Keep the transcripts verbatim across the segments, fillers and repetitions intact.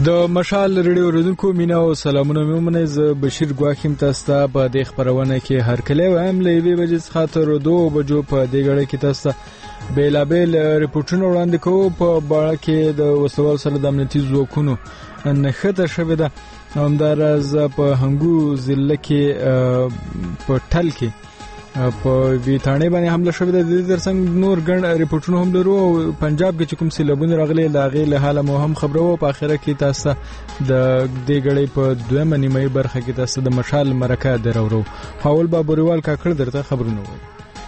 د مشال ریډیو اوریدونکو مینا او سلامونه مې ومنئ. زه بشیر ګواښ یم تاسو ته په دې خپرونه کې هرکلی وایم. له یوې بجې څخه تر دوو بجو په دې ګړۍ کې تاسو ته بېلابېل ریپورټونه وړاندې کوو په باره کې د وسلوالو سره د امنیتي ځواکونو نښته شوې ده. همداراز په هنګو ضلع کې په ټل کې په ویتاڼې باندې حمله شوې ده. د دې ترڅنګ نور ګڼ ریپورټونه هم لرو او پنجاب کې چې کوم سیلابونه راغلي د هغې له حاله مو هم خبرو. په آخره کې تاسو د دې ګړۍ په دویمه نیمایي برخه کې تاسو د مشال مرکه درورو. حاول بابوریوال کاکړ درته خبرونه وایي.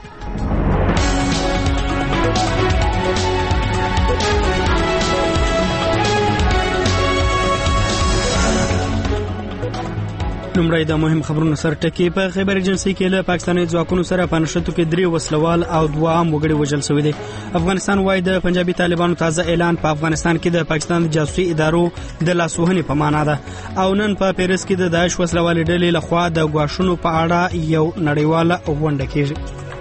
لومړی د مهم خبرونو سره ټکی. په خیبر ایجنسي کې له پاکستاني ځواکونو سره په نښتو کې درې وسلوال او دوه عام وګړي وژل شوي دي. افغانستان وايي د پنجابي طالبانو تازه اعلان په افغانستان کې د پاکستان د جاسوسي ادارو د لاسوهنې په معنا ده. او نن په پیرس کې د داعش وسلوالې ډلې لخوا د ګواښونو په اړه یو نړیواله غونډه کېږي.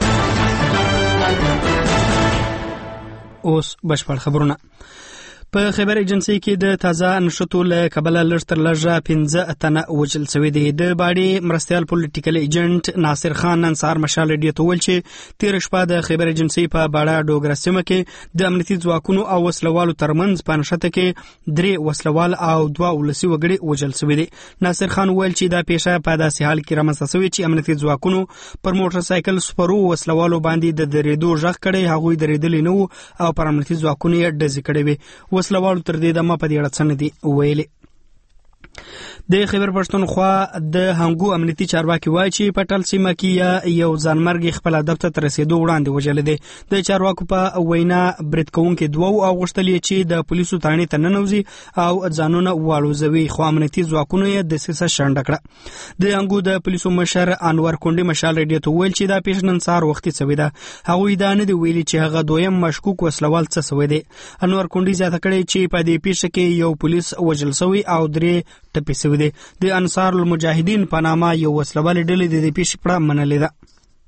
اوس بشپړ خبرونه. په خیبر ایجنسي کې د تازه نښتو له کبله لږ تر لږه پنځه تنه وژل شوي دي. د باډي مرستیال پولیټیکل ایجنټ ناصر خان نن سهار مشال ریډیو ته وویل چې تېره شپه د خیبر ایجنسي په باډه ډوګره سیمه کې د امنیتي ځواکونو او وسلوالو ترمنځ په نښته کې درې وسلوال او دوه ولسي وګړي وژل شوي دي. ناصر خان وویل چې دا پیښه په داسې حال کې رامنځته شوې چې امنیتي ځواکونو پر موټر سایکل سپرو وسلوالو باندې د درېدو غږ کړی. هغوی درېدلي نه وو او پر امنیتي ځواکونو یې ډزې کړې وې. وسلوالو تر دې دمه په دې اړه څه نه دي ویلي. د خیبر پښتونخوا د هنګو امنیتي چارواکي وایي چې په ټل سیمه کې یو ځانمرګي خپل هدف ته تر رسېدو وړاندې وژلی دی. د چارواکو په وینا برید کوونکي دوه او غوښتل یې چې د پولیسو تاڼې ته ننوځي او ځانونه والوزوي، خو امنیتي ځواکونو یې دسیسه شنډه کړه. د هنګو د پولیسو مشر انور کونډي مشال ریډیو ته ویل چې دا پیښه نن سهار وختي شوې ده. هغوی دا نه دي ویلي چې هغه دویم مشکوک وسلوال څه شوی دی. انور کونډي زیاته کړې چې په دې پیښه کې یو پولیس وژل شوی او درې ټپي شوي دي. د انصار المجاهدین په نامه یو وسلوالې ډلې د دې پیښې پړه منلې ده.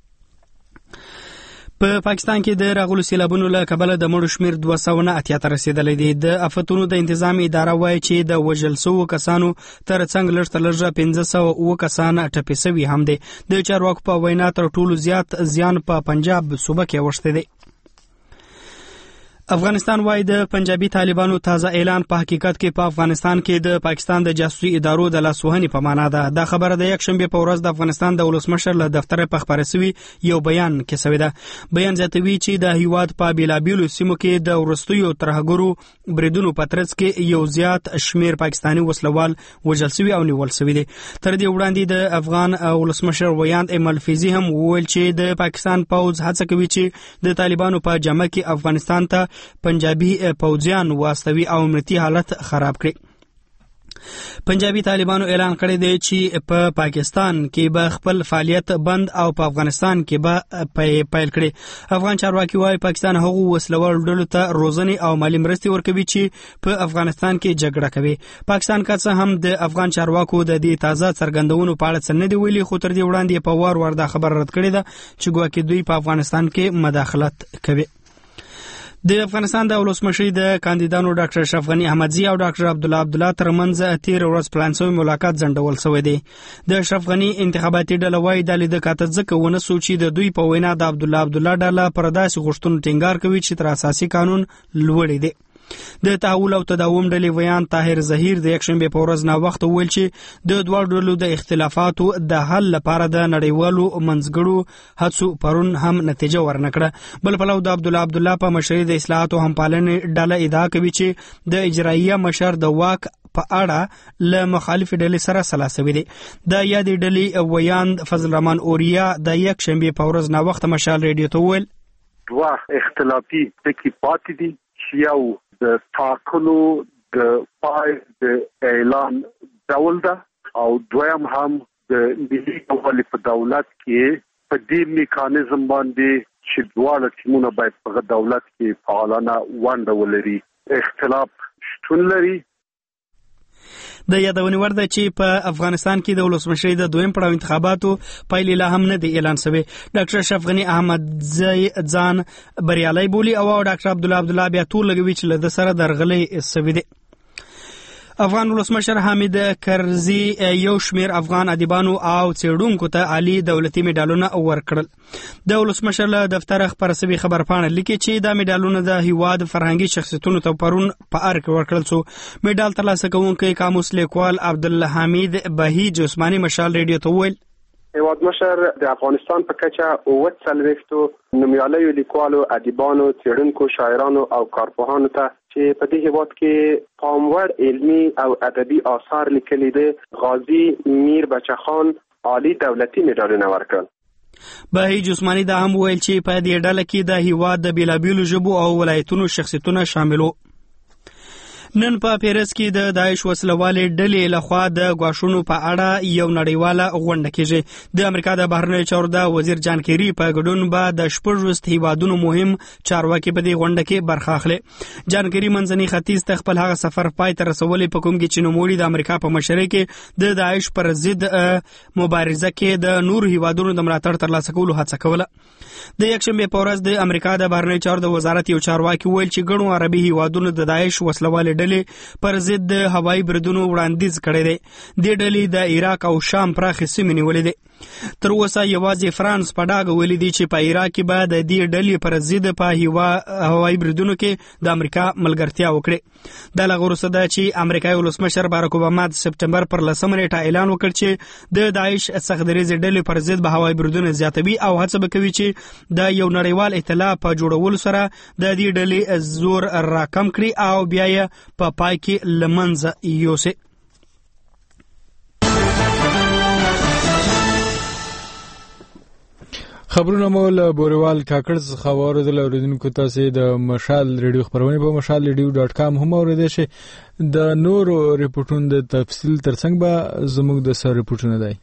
په پاکستان کې د راغلو سیلابونو له کبله د مړو شمېر دوه سوه نه اتیا ته رسېدلی دی. د آفتونو د انتظام اداره وایي چې د وژل شوو کسانو تر څنګ لږ تر لږه پنځه سوه اووه کسان ټپي شوي هم دي. د چارواکو په وینا تر ټولو زیات زیان په پنجاب صوبه کې اوښتی دی. افغانستان وايي د پنجابي طالبانو تازه اعلان په حقیقت کې په افغانستان کې د پاکستان د جاسوسي ادارو د لاسوهنې په معنا ده. دا خبره د یکشنبې په ورځ د افغانستان د ولسمشر له دفتره په خپاره شوي یو بیان کې شوې ده. بیان زیاتوي چې د هیواد په بېلابېلو سیمو کې د وروستیو ترهګرو بریدونو په ترڅ کې یو زیات شمېر پاکستاني وسلوال وژل شوي او نیول شوي دي. تر دې وړاندې د افغان ولسمشر ویاند ایم الفیزي هم وویل چې د پاکستان پوځ هڅه کوي چې د طالبانو په جامه کې افغانستان ته پنجابي پوځیان واستوي او امنیتي حالت خراب کړي. پنجابي طالبانو اعلان کړی دی چې په پاکستان کې به خپل فعالیت بند او په افغانستان کې به پیل کړي. افغان چارواکي وايي پاکستان هغو وسلوالو ډلو ته روزنې او مالي مرستې ورکوي چې په افغانستان کې جګړه کوي. پاکستان که څه هم د افغان چارواکو د دې تازه څرګندونو په اړه څه نه دي ویلي، خو تر دې وړاندې په وار وار دا خبره رد کړې ده چې ګواکې دوی په افغانستان کې مداخلت کوي. د افغانستان د ولسمشرۍ د کاندیدانو ډاکټر اشرف غني احمدزي او ډاکټر عبدالله عبدالله ترمنځ تېره ورځ پلان شوی ملاقات ځنډول شوی دی. د اشرف غني انتخاباتي ډله وايي دا لیده کاته ځکه ونه سو چې د دوی په وینا د عبدالله عبدالله ډله پر داسې غوښتنو ټینګار کوي چې تر اساسي قانون لوړې دی. د تحول او تداوم ډلې ویان طاهر ظهیر د یکشنبې په ورځ ناوخته وویل چې د دواړو ډلو د اختلافاتو د حل لپاره د نړیوالو منځګړو هڅو پرون هم نتیجه ورنکړه. بل پلو د عبدالله عبدالله په مشرۍ د اصلاحاتو همپالنې ډله ادعا کوي چې د اجراییه مشر د واک په اړه له مخالف ډلې سره سلا شوې دي. د یادې ډلې ویاند فضل الرحمن اوریا د یکشنبې په ورځ ناوخته مشال ریډیو ته وویل دوه اختلافي ټکي پاتې دي چې یو د ټاکنو د پای د اعلان ډول ده او دویم هم د ملي یووالي په دولت کې په دې میکانیزم باندې چې دواړه ټیمونه باید په دولت کې فعالانه ونډه ولري. اختلاف شتون لري. د یادونې وړ ده چې په افغانستان کې د ولسمشرۍ د دویم پړاو انتخاباتو پایلې لا هم نه دي اعلان شوې. ډاکټر اشرف غني احمدزي ځان بریالی بولي او ډاکټر عبدالله عبدالله بیا تور لګوي چې له ده سره درغلۍ شوې دي. افغان ولسمشر حامد کرزي یو شمیر افغان ادیبانو او څېړونکو ته عالی دولتي میډالونه ورکړل. د ولسمشر له دفتر خبرسوي خبرپاڼه لیکي چې دا میډالونه د هیواد فرهنګي شخصیتونو ته پرون په ارګ ورکړل شو. میډال ترلاسه کوونکی قاموس لیکوال عبدالحمید بهیج عثماني مشال ریډیو ته وویل هیواد مشر د افغانستان په کچه اووه څلوېښتو نومیالیو لیکوالو، ادیبانو، څېړونکو، شاعرانو او کارپوهانو ته چې په دې هیواد کې پاموړ علمي او ادبي آثار لیکلي دي غازی میر بچه خان عالی دولتي میډالونه ورکړل. بهیج عثماني دا هم وویل چې په دې ډله کې د هیواد د بیلابیلو ژبو او ولایتونو شخصیتونه شامل وو. نن په پیرس کې د داعش وسلوالې ډلې لخوا د غواښونو په اړه یو نړیواله غونډه کېږي. د امریکا د بهرنیو چارو د وزیر جان کیری په ګډون به د شپږ هیوادونو مهم چارواکي په دې غونډه کې برخه اخلي. جان کیری منځني ختیځ ته خپل هغه سفر پای ته رسولې په کوم کې چې نوموړي د امریکا په مشرۍ کې د داعش پر ضد مبارزه کې د نور هیوادونو د ملاتړ ترلاسه کولو هڅه کوله. د یکشنبه په ورځ د امریکا د بهرنیو چارو د وزارت یو چارواکي ویل چې ګڼو عربي هیوادونو د داعش وسلوالې ډلې پر ضد د هوایي بریدونو وړاندیز کړی دی. دې ډلې د عراق او شام پراخې سیمې نیولې دي. تر اوسه یوازې فرانس په ډاګه ویلي دی چې په عراق کې به د دې ډلې پر ضد په هوایي بریدونو کې د امریکا ملګرتیا وکړي. دا له وروسته ده چې امریکایي ولسمشر باراک اوباما د سپټمبر پر لسمه نیټه اعلان وکړ چې د داعش سختدریزې ډلې پر ضد به هوایي بریدونه زیاتوي او هڅه به کوي چې د یو نړیوال ائتلاف په جوړولو سره د دې ډلې زور راکم کړي او بیا یې په پای کې له منځه یوسي. خبرونه مو له بوریوال کاکړ څخه واوریدل. اوریدونکو تاسو د مشال ریډیو خبرونه په مشال ریډیو ډاټ کام هم اوریدئ شئ. د نورو ریپورتونو د تفصیل ترڅنګ به زموږ د سر ریپورتونه دی.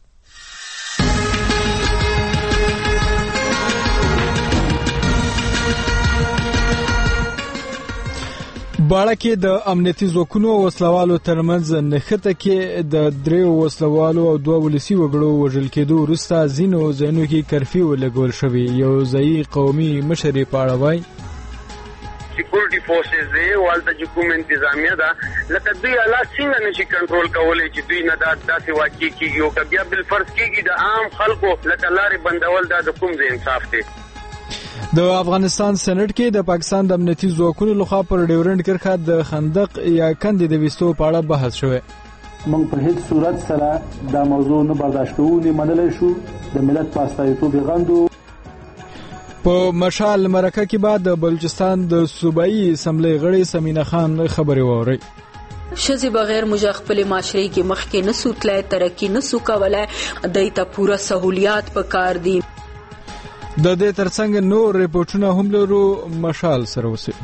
باړه کې د امنیتي ځواکونو او وسلوالو ترمنځ نښته کې د دریو وسلوالو او دوه ولسي وګړو وژل کېدو وروسته ځینو ځایونو کې کرفیو لګول شوی. یو ځایي قومي مشر یې په اړه وایي سکیورټي فورسز دی والته چې کوم انتظامیه ده لکه دوی حالات څنګه نشي کنټرول کولی چې دوی نه دا داسې واقع کېږي او که بیا بالفرض کېږي د عام خلکو لکه لارې بندول دا د کوم ځای انصاف دی. د افغانستان سېنات کې د پاکستان د امنیتي ځواکونو لخوا پر ډیورنډ کرښه د خندق یا کندې د ویستو په اړه بحث شوی. موږ په هیڅ صورت سره دا موضوع نه برداشت کوو نه منلی شو. د ملت په استازیتوب یې غندو. په مشال مرکه کې بعد د بلوچستان د صوبایي اسمبلی غړي سمینه خان خبرې واوري. شذ بغیر موږ خپل معاشري کې مخکې نه سوتلای ترقی نه سو کولای دای ته پوره سہولیات پکار دي. د دې ترڅنګ نور ریپورتونه هم لرو. مشال سره اوسئ.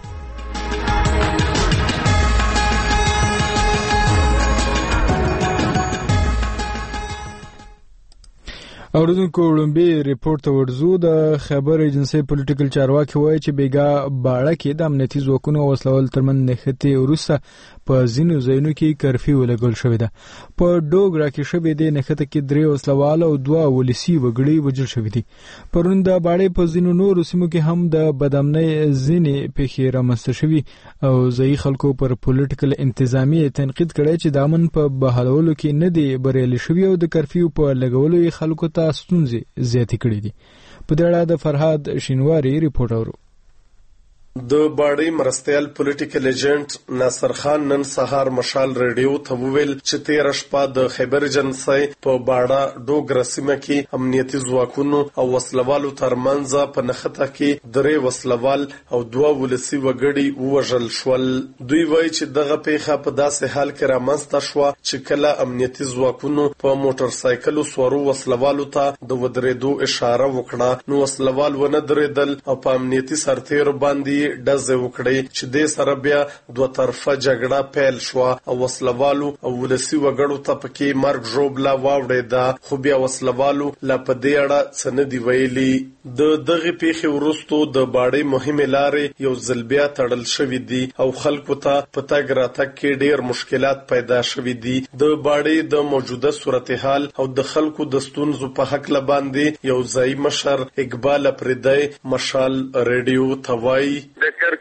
اوریدونکو وړاندې ریپورت ته ورځو. د خبر ایجنسی پولیټیکل چارواکي وایي چې بیګا باړه کې د امنیتي ځواکونو او وسلوال ترمنځ نښتې وروسته په ځینو ځایونو کې کرفیو لګول شوې ده. په ډوګرا کې شوې ده نښته کې درې وسلوال او دوه ولسي وګړي وژل شوي دي. پرون د باړې په ځینو نورو سیمو کې هم د بدامنۍ ځینې پیښې رامنځته شوي او ځایي خلکو پر پولیټیکل انتظامیه تنقید کړی چې د امن په بحالولو کې نه دی بریالي شوي او د کرفیو په لګولو یې خلکو ته ستونزې زیاتې کړې دي. په دې اړه د فرهاد شینواری ریپورت اورو. د باړې مرستیال پولیټیکل ایجنټ ناصر خان نن سهار مشال ریډیو ته وویل چې تیر شپه د خیبر ایجنسی په باړه ډوګرا سیمه کې امنیتي ځواکونو او وسلوالو ترمنځ په نښته کې درې وسلوال او دوه ولسي وګړي ووژل شول. دوی وایي چې دغه پیښه په داسې حال کې رامنځته شوه چې کله امنیتي ځواکونو په موټر سایکلو سوارو وسلوالو ته د ودرېدو اشاره وکړه نو وسلوال ونه درېدل او په امنیتي سرتیرو باندې ډزې وکړې چې دې سره بیا دوه طرفه جګړه پیل شوه او وسلوالو او ولسي وګړو ته پکې مرګ ژوبله واوړېده. خو بیا وسلوالو لا په دې اړه څه نه دي ویلي. د دغې پیښې وروستو د باړې مهمې لارې یو ځل بیا تړل شوي دي او خلکو ته په تګ راتګ کې ډېر مشکلات پیدا شوي دي. د باړې د موجوده صورتحال او د خلکو د ستونزو په هکله باندې یو ځایي مشر اقبال اپریدی مشال ریډیو ته وایي د کرکې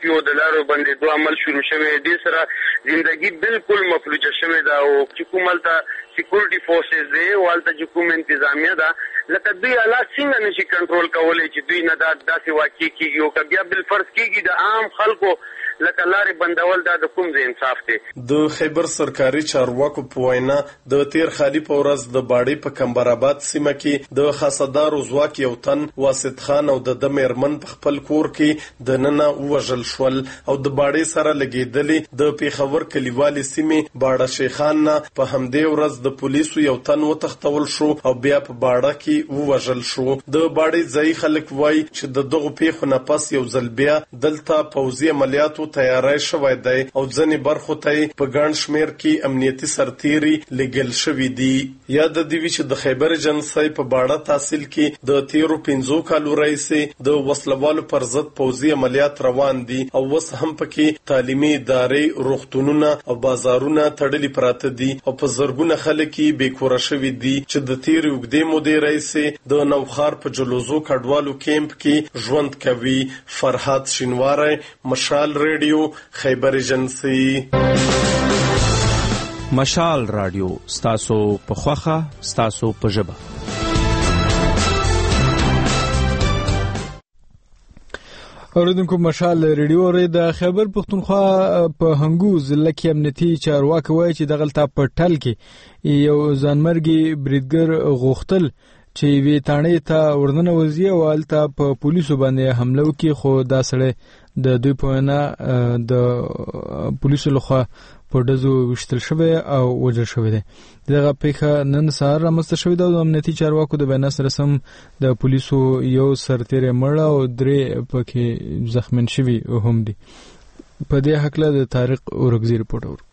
پیو د لارو باندې دوه عمل شروع شوه دي سره ژوندۍ بالکل مفلوجه شوه دا او حکومت سکیورټي فورسز دی والته حکومت انتظامیه دا لکه دوی حالات څنګه نشي کنټرول کولای چې دوی نه دا داسې واقع کیږي او کبیا بل فرض کیږي د عام خلکو لکه لارې بندول دا د کوم ځای انصاف دی. د خیبر سرکاري چارواکو په وینا د تیر خالي په ورځ د باړې په کمبر آباد سیمه کې د خاصدارو ځواک یو تن واسط خان او د د میرمن په خپل کور کې د ننه وژل شول او د باړې سره لګیدلې د پیښور کلیوالي سیمې باړه شیخان نه په همدې ورځ د پولیسو یو تن وتښتول شو او بیا په باړه کې وژل شو. د باړې ځای خلک وایي چې د دغه پیښو نه پس یو ځل بیا دلته پوځي عملیاتو تیاری شوی دی او ځنې برخو ته په ګڼ شمیر کې امنیتي سرتیري لګل شوي دي. یاد دی چې د خیبر جنسای په باړه تحصیل کې د تیرو پنځو کالو راهیسې د وسلوالو پر ضد پوځي عملیات روان دي او اوس هم پکې تعلیمي ادارې روغتونونه او بازارونه تړلي پراته دي او په زرګونه خلک یې بیکوره شوي دي چې د تیرې اوږدې مودې راهیسې د نوخار په جلوزو کډوالو کیمپ کې ژوند کوي. فرهاد شینواری، مشال ریډیو، خیبر ایجنسی. مشال رادیو ستاسو په خوخه ستاسو په ژبه. اوریدونکو مشال ریډیو ری د خیبر پختونخوا په هنګو ضلع کې امنیتي چارواکي وایي چې دغلطه په ټل کې یو ځانمرګي بریدګر غوښتل چې وی تانې ته ورننه وزي او الته په پولیسو باندې حمله وکړي خو دا سړی د دوی په وینا د پولیسو لخوا په ډزو وشتل شوی او وژل شوی دی. دغه پیښه نن سهار رامنځته شوې ده او د امنیتي چارواکو د بیان سره سم د پولیسو یو سرتیری مړ او درې پکې زخمین شوي هم دي. په دې حق له د طارق اورګزي رپورټ اور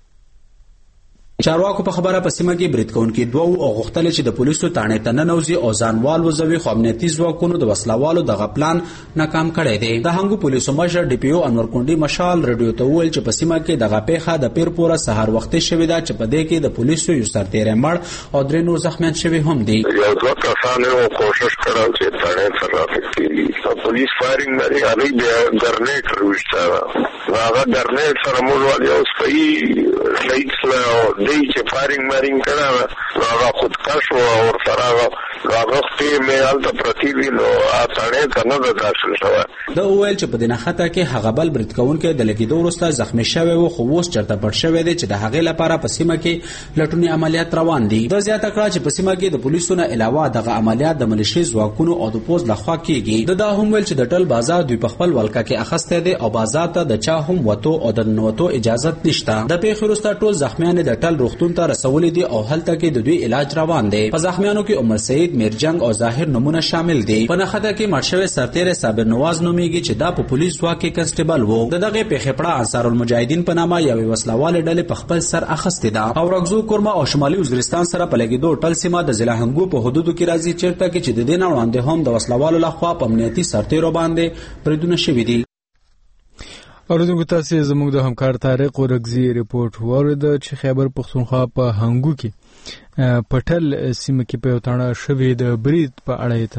چارواکو په خبره په سیمه کې برید کوونکي دوه او غوښتل چې د پولیسو تانې تننوزي او ځانوال وزوي خو امنیتي ځواکونو د وسلوالو دغه پلان ناکام کړی دی. د هنګو پولیسو مشر ډي پی او انور کونډي مشال ریډیو ته وویل چې په سیمه کې دغه پیښه د پیر پوره سهار وختي شوې ده چې په دې کې د پولیسو یو سرتیری مړ او درې نور زخمیان شوي هم دي. یو دوه کسان یو کوشش کړو چې تانې سره راځي پولیس فایرینګ لري هغه د ګرنیټ روښتا هغه ګرنیټ سره موږ یو صحیح شهید سره دی چې فایرینګ مارینګ کړه هغه خودکش او ور سره هغه په میال ته پرتی نو اته کنه د داخل شو. د اویل چې په دینه خطا کې هغه بل برید کوونکې د لګیدو وروسته زخمی شوی او خو اوس چرته پټ شوی دی چې د هغې لپاره په سیمه کې لټونی عملیات روان دي. د زیاته کړه چې په سیمه کې د پولیسو نه علاوه دغه عملیات د ملیشي ځواکونو او د پوز لخوا کیږي. د دا هم ویل چې د ټل بازار دوی په خپل ولکه کې اخسته دي او بازار ته د چا هم وته او د نوته اجازه نشته. د پیښې وروسته ټول زخمیان د ټل روغتون ته رسولې دي او هلته کې د دوی علاج روان دی. په زخمیانو کې عمر سعید، میرجنګ او ظاهر نمونه شامل دي. په نخته کې مرشوي سرتیری صابر نواز نومیږي چې دا په پولیس ځواک کې کنسټیبل وو. د دغه پیښې پړه انصار المجاهدین په نامه یو وسلواله ډلې په خپل سر اخستې ده او رغزو کورما او شمالي وزیرستان سره په لګیدو ټل سیمه د ضلع هنګو په حدودو کې راځي چیرته کې چې د دې نه وړاندې هم د وسلوالو لخوا په امنیتي سرتیرو باندې بریدونه شوي دي. اوریدونکو تاسو زموږ د همکار طارق اورګزي رپورټ ورده چې خیبر پختونخوا په هنګو کې پټل سیمه کې په وتاړه شوی د برید په اړه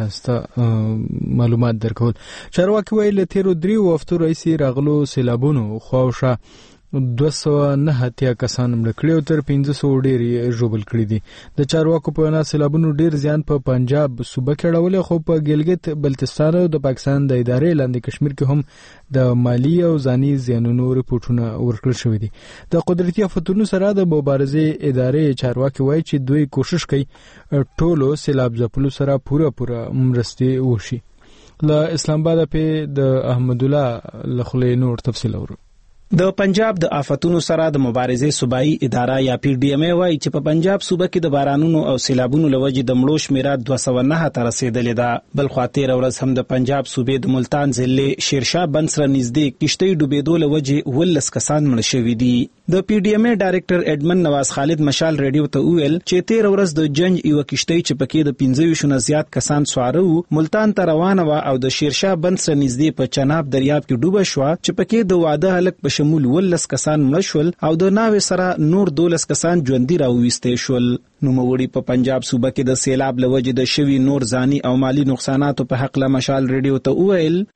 تاسو معلومات درکول. چارواکي ویل تیرو دریو هفتو راځي راغلو سیلابونو خواوشه دوه سوه نه اتیا کسان مړه کړي او تر پنځه سوه ډېر ژوبل کړي دي. د چارواکو په وینا سیلابونو ډېر زیان په پنجاب صوبه کې اړولی خو په ګلګت بلتستان او د پاکستان د ادارې لاندې کشمیر کې هم د مالی او ځاني زیانونو رپورټونه ورکړل شوي دي. د قدرتي آفتونو سره د مبارزې ادارې چارواکي وایي چې دوی کوشش کوي ټولو سیلاب ځپلو سره پوره پوره مرستې وشي. له اسلام آباد په د احمد الله لخلې نور تفصیل اورو. د پنجاب د آفتونو سره د مبارزې صوبایي اداره یا پی ډی ایم ای وایي چې په پنجاب صوبه کې د بارانونو او سیلابونو لوجې د مړو شمیره دوه سوه نه ته رسیدلې ده. بل خوا تېره ورځ هم د پنجاب صوبې د ملتان ضلع شیرشاه بند سره نږدې کښتۍ ډوبېدو لوجې اوولس کسان مړه شوي دي. د پی ډی ایم ای ډایرکټر اډمن نواز خالد مشال ریډیو ته وویل چې تېره ورځ د جنج یوه کښتۍ چې پکې د پنځه ویشت نه زیات کسان سواره وو ملتان ته روانه وه او د شیرشاه بند سره نږدې په چناب دریاب کې ډوبه شوه چې پکې د واده هلک په شمول اوولس کسان مړه شول او د ناوې سره نور دولس کسان ژوندي راوویستې شول. نوموړي په پنجاب صوبه کې د سیلاب له وجې د شوي نور ځاني او مالی نقصاناتو په حق له مشال ریډیو ته وویل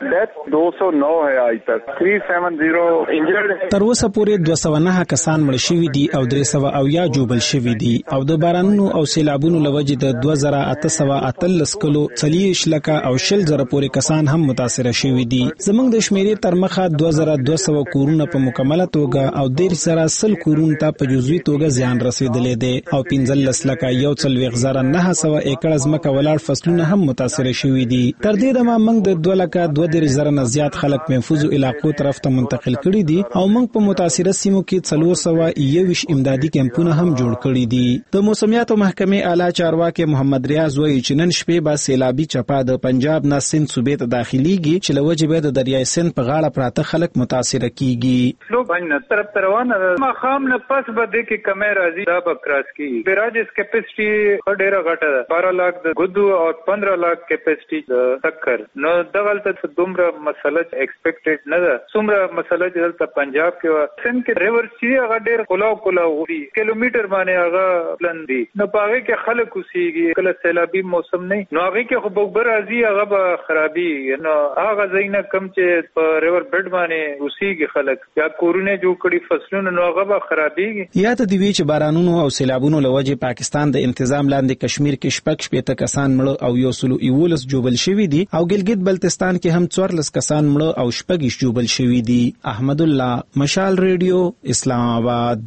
दो सौ नौ है आज तक तीन सौ सत्तर इंजर्ड है। تر اوسه پورې دوه سوه نهه کسان مړ شوي دي او درې سوه اویا جوبل شوي دي او د بارانونو او سیلابونو لوجې د دوه زره اته سوه اتلس کلو څلوېښت لکه او شل زره پورې کسان هم متاثر شوي دي. زموږ د شمیرې تر مخه دوه زره دوه سوه کورونه په مکمله توګه او دېرش زره سل کورونو ته په جزوي توګه زیان رسیدلی دی او پنځلس لکه یو څلوېښت زره نهه سوه ایکړه ځمکه ولاړ فصلونه هم متاثر شوي دي. تر دې دمه موږ د دوه لکه دوه دېرش زره نه زیات خلک محفوظو علاقو طرف ته منتقل کړي دي او موږ په متاثره سیمو کې څلور سوه یوویشت امدادي کمپونه هم جوړ کړي دي. د موسمیاتو محکمې اعلی چارواکي محمد ریاض وایي چې نن شپې به سیلابي چپه د پنجاب نه سند صوبې ته داخليږي چې له وجې به د دریای سند په غاړه پراته خلک متاثر کیږي. لو باندې طرف ته روانه ما خام نه پس به د کې کمه راځي دا به کراس کی بیراجز کیپاسټي ډیره غټه ده بارہ لاکھ د ګدو او پندرہ لاکھ کیپاسټي د تکر نو دغه ته دومره مسله ایکسپیکټډ نه ده. څومره مسله چې د پنجاب کې سند کې ریور سی هغه ډیر کولاو کولاو وي کیلومتر باندې هغه پلان دي نو پاره کې خلک اوسېږي کله سیلابي موسم نه نو هغه کې خو بوبر راځي هغه به خرابي نو هغه ځینه کم چې په ریور بیډ باندې اوسېږي خلک یا کورونه جوړ کړي فصلونه نو هغه به خرابيږي. یا ته دی وی چې بارانونو او سیلابونو لوجې پاکستان د انتظام لاندې کشمیر کې شپږ شپېته کسان مړه او یو سلو یولس جوبل شوي دي او ګلګت بلتستان کې هم څوارلس کسان مړه او شپږ جوبل شوي دي. احمد الله، مشال ریډیو، اسلام آباد.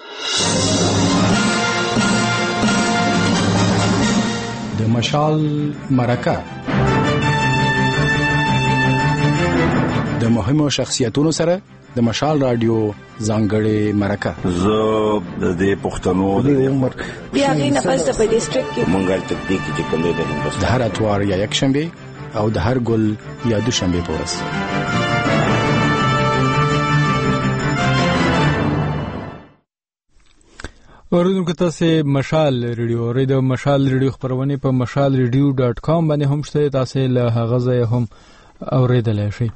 د مشال مرکه د مهمو شخصیتونو سره د مشال رادیو ځانګړې مرکه. زه د دې پښتنو د عمر بیا غي نه پس په ډیسټریکټ کې مونږه تطبیق چې کوم دی د هندوستان د هر اتوار یا یک شنبه او د هر ګل یا دوشنبه پورس. اوریدونکو تاسو مشال ریډیو ری د مشال ریډیو خبرونه په مشال ریډیو ډاټ کام باندې هم شته تاسو له هغه ځای هم اوریدلای شئ.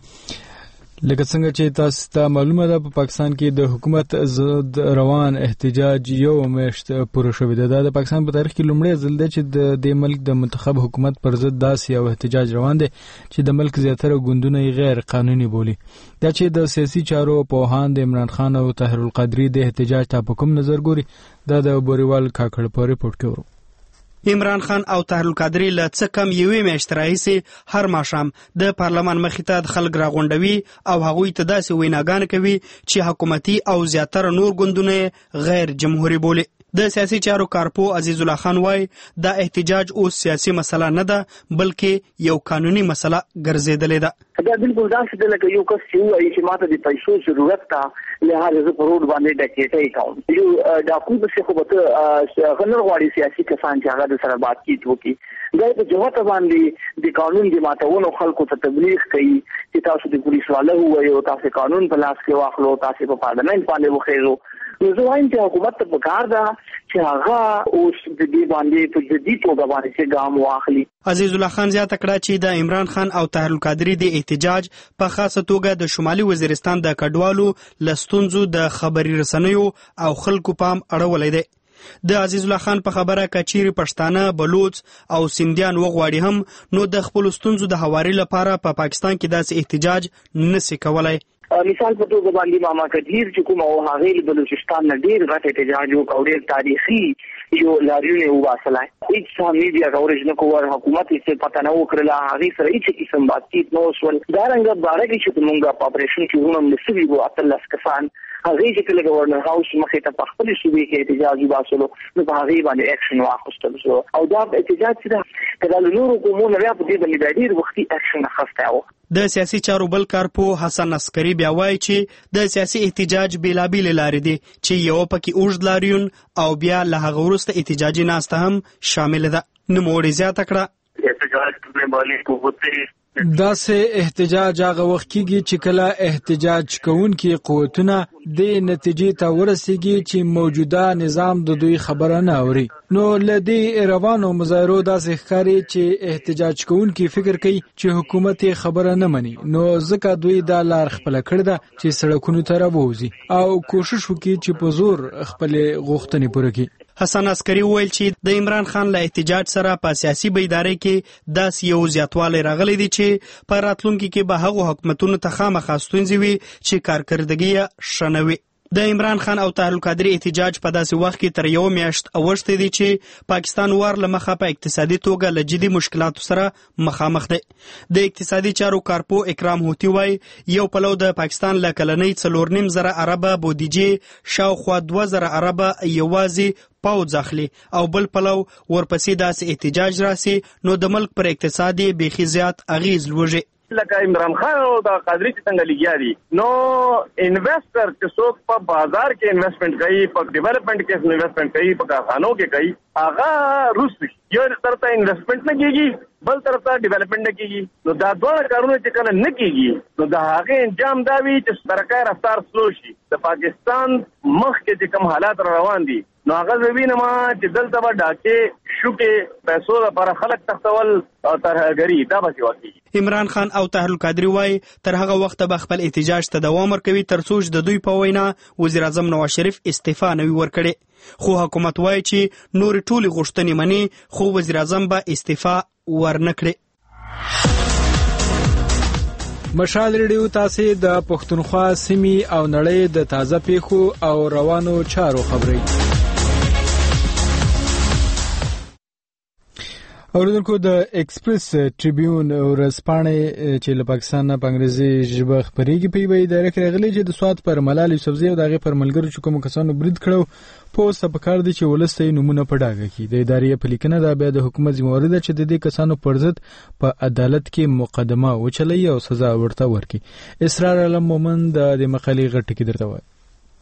لکه څنګه چې تاسو ته معلومه ده په پاکستان کې د حکومت ضد روان احتجاج یو میاشت پوره شوی دی. د پاکستان په تاریخ کې لومړی ځل دی چې د ملک د منتخب حکومت پر ضد داسې یو احتجاج روان دی چې د ملک زیاتره ګوندونه غیر قانوني بولي. دا چې د سیاسي چارو پوهان د عمران خان او طاهر القادری د احتجاج ته په کوم نظر ګوري دا د بوریوال کاکړ په ریپورت کې ورو. عمران خان او طاهر القادری له څه کم یوې میاشتې راهیسې هر ماښام د پارلمان مخې ته د خلک راغونډوي او هغوی ته داسې ویناګانې کوي چې حکومتي او زیاتره نور ګوندونه غیر جمهوري بولي. د سیاسي چارو کارپو عزیز الله خان وای دا احتجاج اوس سیاسي مسله نه ده بلکې یو قانوني مسله ګرځېدلې ده. دا بالکل دا څه لکه یو کس چې وایي چې ماته د پیسو ضرورت تا لهغه زه په روډ باندې ډکېټې کوم یو ډاکو به څه خو به غنر غواړي سیاسي کسان چې هغه د سره بات کیږي وکي دا په جوته باندې د قانون د ماتولو خلکو ته تبلیغ کوي چې تاسو د پولیس والو وایو تاسو قانون په لاس کې واخلو تاسو په پارلمان باندې وخیرو. نو زه وایم چې حکومت ته پکار ده چې هغه اوس د دې باندې په جدي توګه باندې چې ګام واخلي. عزیز الله خان زیاته کړه چې د عمران خان او طاهر القادری د احتجاج په خاصه توګه د شمالي وزیرستان د کډوالو لستونزو د خبري رسنیو او خلکو پام اړولې ده. د عزیز الله خان په خبره کچيري پښتانه بلوچ او سنديان وغواړي هم نو د خپل ستونزو د حواري لپاره په پا پاکستان کې داسې احتجاج نشي کولای. مثال په توګه باندې ماما کثیر چې کوم او هغه بلوچستان نه ډیر غټ احتجاج او ډیر تاریخي یو لاریونه وباسلای هیڅ هم میډیا کورج نه کوور حکومت یې پته نه وکړه هغه سره هیڅ قسم باتچیت نو وشول. دا رنګ بارے چې موږ په اپریشن کې ونوم نسوي وو اتلس کسان هغه چې کله گورنر هاوس مخې ته په خپل صوبې کې احتجاج وباسلو نو په هغه باندې اکشن واخیستل شو او دا احتجاج چې کله نور حکومتونه بیا په دې باندې ډیر وختي اکشن اخیسته و. د سیاسي چارو بل کارپو حسن عسکری بیا وایي چې د سیاسي احتجاج بیلابیل لارې دي چې یو پکې اوږد لاریون او بیا له هغه وروسته احتجاجي ناسته هم شامل ده. نوموړي زیاته کړه احتجاج کرنے والی قوتیں دا سه احتجاج هغه وخت کېږي چې کله احتجاج کوونکي قوتونه د نتیجې ته ورسیږي چې موجوده نظام د دوی خبره نه اوري. نو لدی روانو مظاهرو داسې ښکاري چې احتجاج کوونکي فکر کوي چې حکومت خبره نه مني نو ځکه دوی دا لار خپل کړ ده چې سړکونو ته راووزي او کوشش وکړي چې په زور خپل غوښتنې پوره کړي. حسن عسکري وویل چې د عمران خان له احتجاج سره په سیاسي بیدارۍ کې داسې یو زیاتوالی راغلی دی چې په راتلونکي کې به هغو حکومتونو ته خامخا ستونزې وي چې کارکردګي یې ښه نه وي. د عمران خان او طاهر القادري احتجاج په داسې وخت کې تر یو میاشت اوښتی دی چې پاکستان وار له مخه په اقتصادي توګه له جدي مشکلاتو سره مخامخ دی. د اقتصادي چارو کارپو اکرام هوتي وایي یو پلو د پاکستان له کلنۍ څلور نیم زره اربه بودیجې شاوخوا دوه زره اربه یوازې پوځ اخلي او بل پلو ورپسې داسې احتجاج راسي نو د ملک پر اقتصاد یې بیخي زیات اغیز لوږي. لکه عمران خان او د قادری چې څنګه لګیا دي نو انویسټر چې څوک په بازار کې انویسټمنټ کوي په ډیولپمنٹ کې انویسټمنٹ کوي په کارخانو کې کوي هغه روس یو طرف ته انویسټمنٹ نه کیږي بل طرف ته ډیولپمنٹ نه کیږي نو دا دوه کارونه چې کله نه کیږي نو دا هغه انجام دا وي چې سرکار رفتار سلو شي. د پاکستان مخ کې چې کوم حالات روان دي نو هغه وینم چې دلته به ډاکې شوکې پیسو لپاره خلک تختول او ترهګري دا به وکړي. عمران خان او طاهر القادري وایي تر هغه وخته به خپل احتجاج ته دوام ورکوي تر څو چې د دوی په وینا وزیر اعظم نواز شریف استعفا نه وي ورکړې. خو حکومت وایي چې نور ټولې غوښتنې مني خو وزیر اعظم به استعفا ورنه کړي. مشال ریډیو تاسې د پښتونخوا سیمې او نړۍ د تازه پیښو او روانو چارو خبري اوریدونکو د ایکسپریس ټریبیون ورځپاڼې چې له پاکستان نه په انګریزي ژبه خپرېږي په یوه اداره کې راغلي چې د سوات پر ملال یوسفزي او د هغې پر ملګرو چې کومو کسانو برید کړی په اوسه پکار دي چې ولس ته یې نومونه په ډاګه کړي. د ادارې په لیکنه دا بیا د حکومت ذمهواري ده چې د دې کسانو پر ضد په عدالت کې مقدمه وچلوي او سزا ورته ورکړي. اسرار علم مومن د دې مقالې غټ ټکی درته وایي.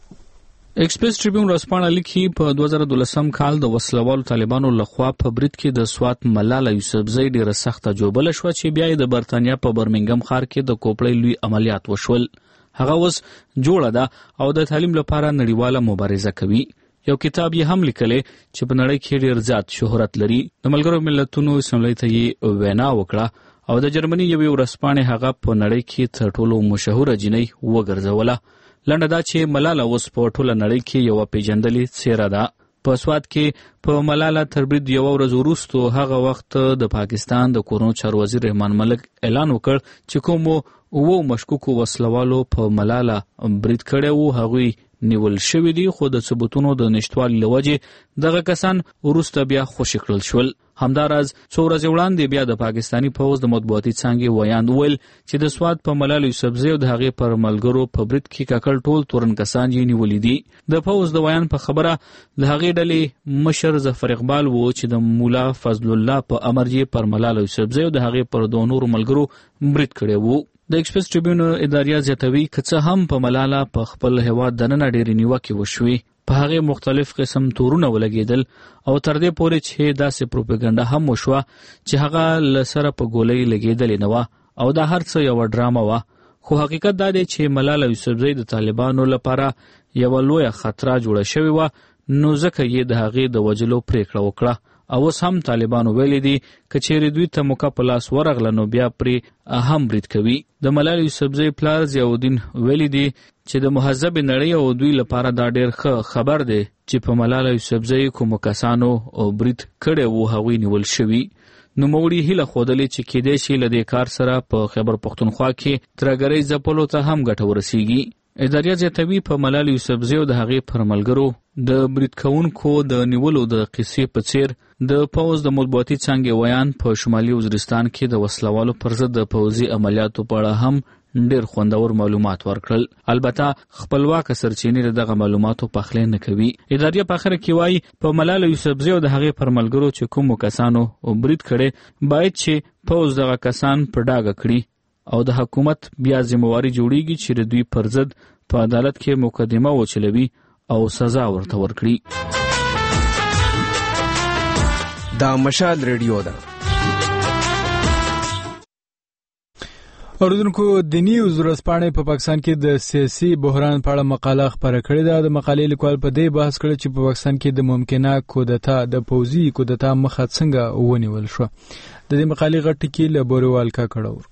ایکسپریس ټریبیون ورځپاڼه لیکي په دوه زره دولسم کال د وسلوالو طالبانو لخوا په برید کې د سوات ملاله یوسفزۍ ډیره سخته جوبله شوه چې بیا یې د برتانیا په برمنګم ښار کې د کوپړۍ لوی عملیات وشول. هغه اوس جوړه ده او د تعلیم لپاره نړیواله مبارزه کوي. یو کتاب یې هم لیکلی چې په نړۍ کې ډیر زیات شهرت لري. د ملګرو ملتونو اسمبلۍ ته یې وینا وکړه او د جرمني یوې ورځپاڼې هغه په نړۍ کې تر ټولو مشهوره جینۍ وګرځوله. لنډه دا چې ملاله اوس په ټوله نړۍ کې یوه پیژندلې څیره ده. په سوات کې په ملاله تر برید یوه ورځ وروستو هغه وخت د پاکستان د کورونو چارو وزیر رحمان ملک اعلان وکړ چې کومو اوو مشکوکو وسلوالو په ملاله برید کړی و هغوی نیول شوي دي خو د ثبوتونو د نشتوالي له وجې دغه کسان وروسته بیا خوشي کړل شول. همداراز څو ورځې وړاندې بیا د پاکستاني پوځ د مطبوعاتي څانګې ویاند وویل چې د سوات په ملاله یوسفزۍ او د هغې پر ملګرو په برید کې ککړ ټول تورن کسان یې نیولي دي. د پوځ د ویاند په خبره د هغې ډلې مشر ظفر اقبال و چې د مولا فضل الله په امر یې پر ملاله یوسفزۍ او د هغې پر دوه نورو ملګرو برید کړی و. د ایکسپریس ټریبیون اداریه زیاتوي که څه هم په ملاله په خپل هیواد دننه ډېرې نیوکې وشوې په هغې مختلف قسم تورونه ولګېدل او تر دې پورې چې داسې پروپاګاندا هم وشوه چې هغه له سره په ګولۍ لګېدلې نه وه او دا هر څه یوه ډرامه وه. خو حقیقت دا دی چې ملاله یوسفزۍ د طالبانو لپاره یوه لویه خطره جوړه شوې وه نو ځکه یې د هغې د وژلو پرېکړه وکړه او اوس هم طالبانو ویلي دي که چیرې دوی ته موقع په لاس ورغله نو بیا پرې هم برید کوي. د ملاله یوسفزۍ پلار ضیاءالدین ویلي دي چې د مهذبې نړۍ او دوی لپاره دا ډېر ښه خبر دی چې په ملاله یوسفزۍ کومو کسانو برید کړی و هغوی نیول شوي. نوموړي هیله ښودلې چې کیدای شي له دې کار سره په خیبر پښتونخوا کې ترهګرۍ ځپلو ته هم ګټه ورسیږي. اداریه زیاتوي په ملاله یوسفزۍ او د هغې پر ملګرو د برید کوونکو د نیولو د قصې په څیر د پوځ د مطبوعاتي څانګې ویان په شمالي وزیرستان کې د وسلوالو پر ضد د پوځي عملیاتو په اړه هم ډېر خوندور معلومات ورکړل. البته خپلواکه سرچینې د دغه معلوماتو پخلی نه کوي. اداریه په اخره کې وایي په ملاله یوسفزۍ او د هغې پر ملګرو چې کومو کسانو برید کړی باید چې پوځ دغه کسان په ډاګه کړي او د حکومت بیا ذمهواري جوړیږي چې د دوی پر ضد په عدالت کې مقدمه وچلوي او سزا ورته ورکړي. دا مشال ریډیو ده. اوریدونکو د نیوز ورځپاڼې په پاکستان کې د سیاسي بحران په اړه مقاله خپره کړې ده. د مقالې لیکوال په دې بحث کړی چې په پاکستان کې د ممکنه کودتا د پوځي کودتا مخه څنګه ونیول شو. د دې مقالې غټ ټکی له بوروال کا کړه.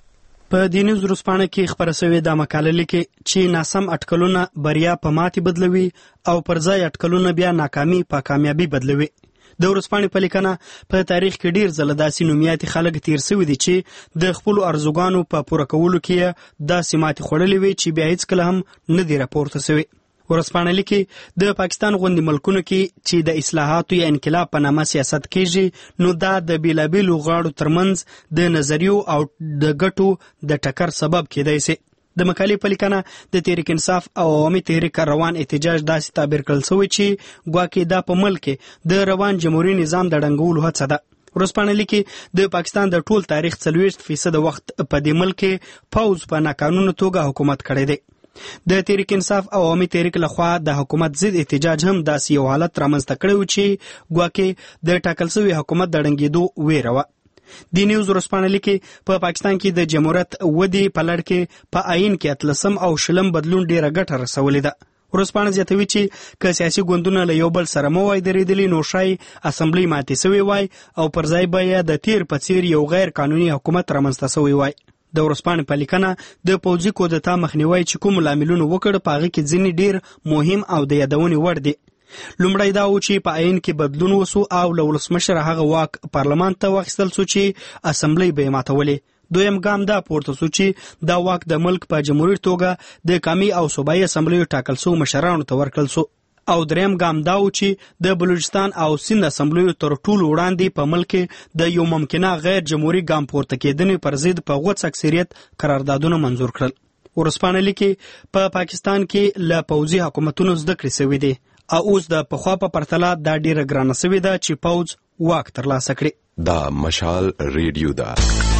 په دې نیوز روسپانه کې خبره شوې د مقاله لیکي چې ناسم اټکلونه بریا په ماتې بدلوي او پر ځای اټکلونه بیا ناکامي په کامیابی بدلوي. د روسپانې په لیکنه په تاریخ کې ډیر ځله داسې نومیاتي خلک تیر شوي دي چې د خپلو ارزوګانو په پوره کولو کې داسې ماتې خوړلې وي چې بیا هیڅکله هم نه دي راپورته شوي. ورسپانه لیکي د پاکستان غوندې ملکونو کې چې د اصلاحاتو یا انقلاب په نامه سیاست کیږي نو دا د بیلابیلو غاړو ترمنځ د نظریو او د ګټو د ټکر سبب کیدای شي. د مقالې په لیکنه د تحریک انصاف او عوامي تحریک روان احتجاج داسې تعبیر کړل شوی چې ګواکې دا په ملک کې د روان جمهوریت نظام د ړنګولو هڅه ده. ورسپانه لیکي د پاکستان د ټول تاریخ څلوېښت فیصد وخت په دې ملک کې پوځ په ناقانونه توګه حکومت کړی دی. د تحریک انصاف او عوامي تحریک لخوا د حکومت ضد احتجاج هم داسې یو حالت رامنځته کړی و چې ګواکې د ټاکل شوي حکومت د ړنګېدو ویره وه. د نیوز ورسپانه لیکي په پاکستان کې د جمهوریت ودې په لړ کې په آئین کې اتلسم او شلم بدلون ډیره ګټه رسولې ده. ورسپانه زیاتوي چې که سیاسي ګوندونه له یو بل سره مو وای درېدلي نو شای اسمبلی ماتې سوی وای او پر ځای به یې د تیر په څیر یو غیر قانوني حکومت رامنځته سوی وای. د ورسپانې په لیکنه د پوځي کودتا مخنیوي چې کوم لاملونه وکړ په هغه کې ځینې ډیر مهم او د یادونې وړ دي. لومړی دا و چې په آئین کې بدلون وسو او له ولسمشر هغه واک پارلمان ته واخیستل سو چې اسمبلی به یې ماتولې. دویم ګام دا پورته سو چې دا واک د ملک په جمهوریت توګه د قومي او صوبایي اسمبلیو ټاکل سو مشرانو ته ورکړل سو. او دریم ګام دا و چې د بلوچستان او سند اسمبلیو تر ټولو وړاندې په ملک کې د یو ممکنه غیر جمهوري ګام پورته کېدنې پر ضد په غوڅ اکثریت قراردادونه منظور کړل. ورسپانه لیکي په پا پاکستان کې له پوځي حکومتونو زده کړې شوي دي او اوس د پخوا په پرتله دا ډیره ګرانه شوې ده چې پوځ واک ترلاسه کړي. دا مشال ریډیو ده.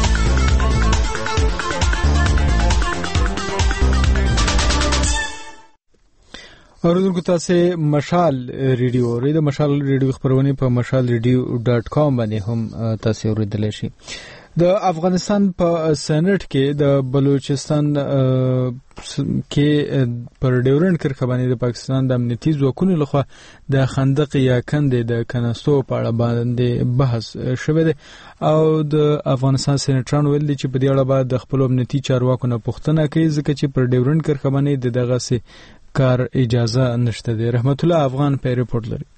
اوریدونکو تاسو مشال ریډیو ری د مشال ریډیو خبرونه په مشال ریډیو ډاټ کام باندې هم تاسو اوریدلی شئ. د افغانستان په سېنات کې د بلوچستان کې پر ډیورنډ کرښه باندې د پاکستان د امنیتي ځواکونو لخوا د خندق یا کندې د کناستو په اړه باندې بحث شوی دی او د افغانستان سېناتران ویل دي چې په دې اړه باید د خپل امنیتي چارواکو نه پوښتنه کوي ځکه چې پر ډیورنډ کرښه باندې د دغه سي کار اجازه نشته دی. رحمت الله افغان په ریپورت لري.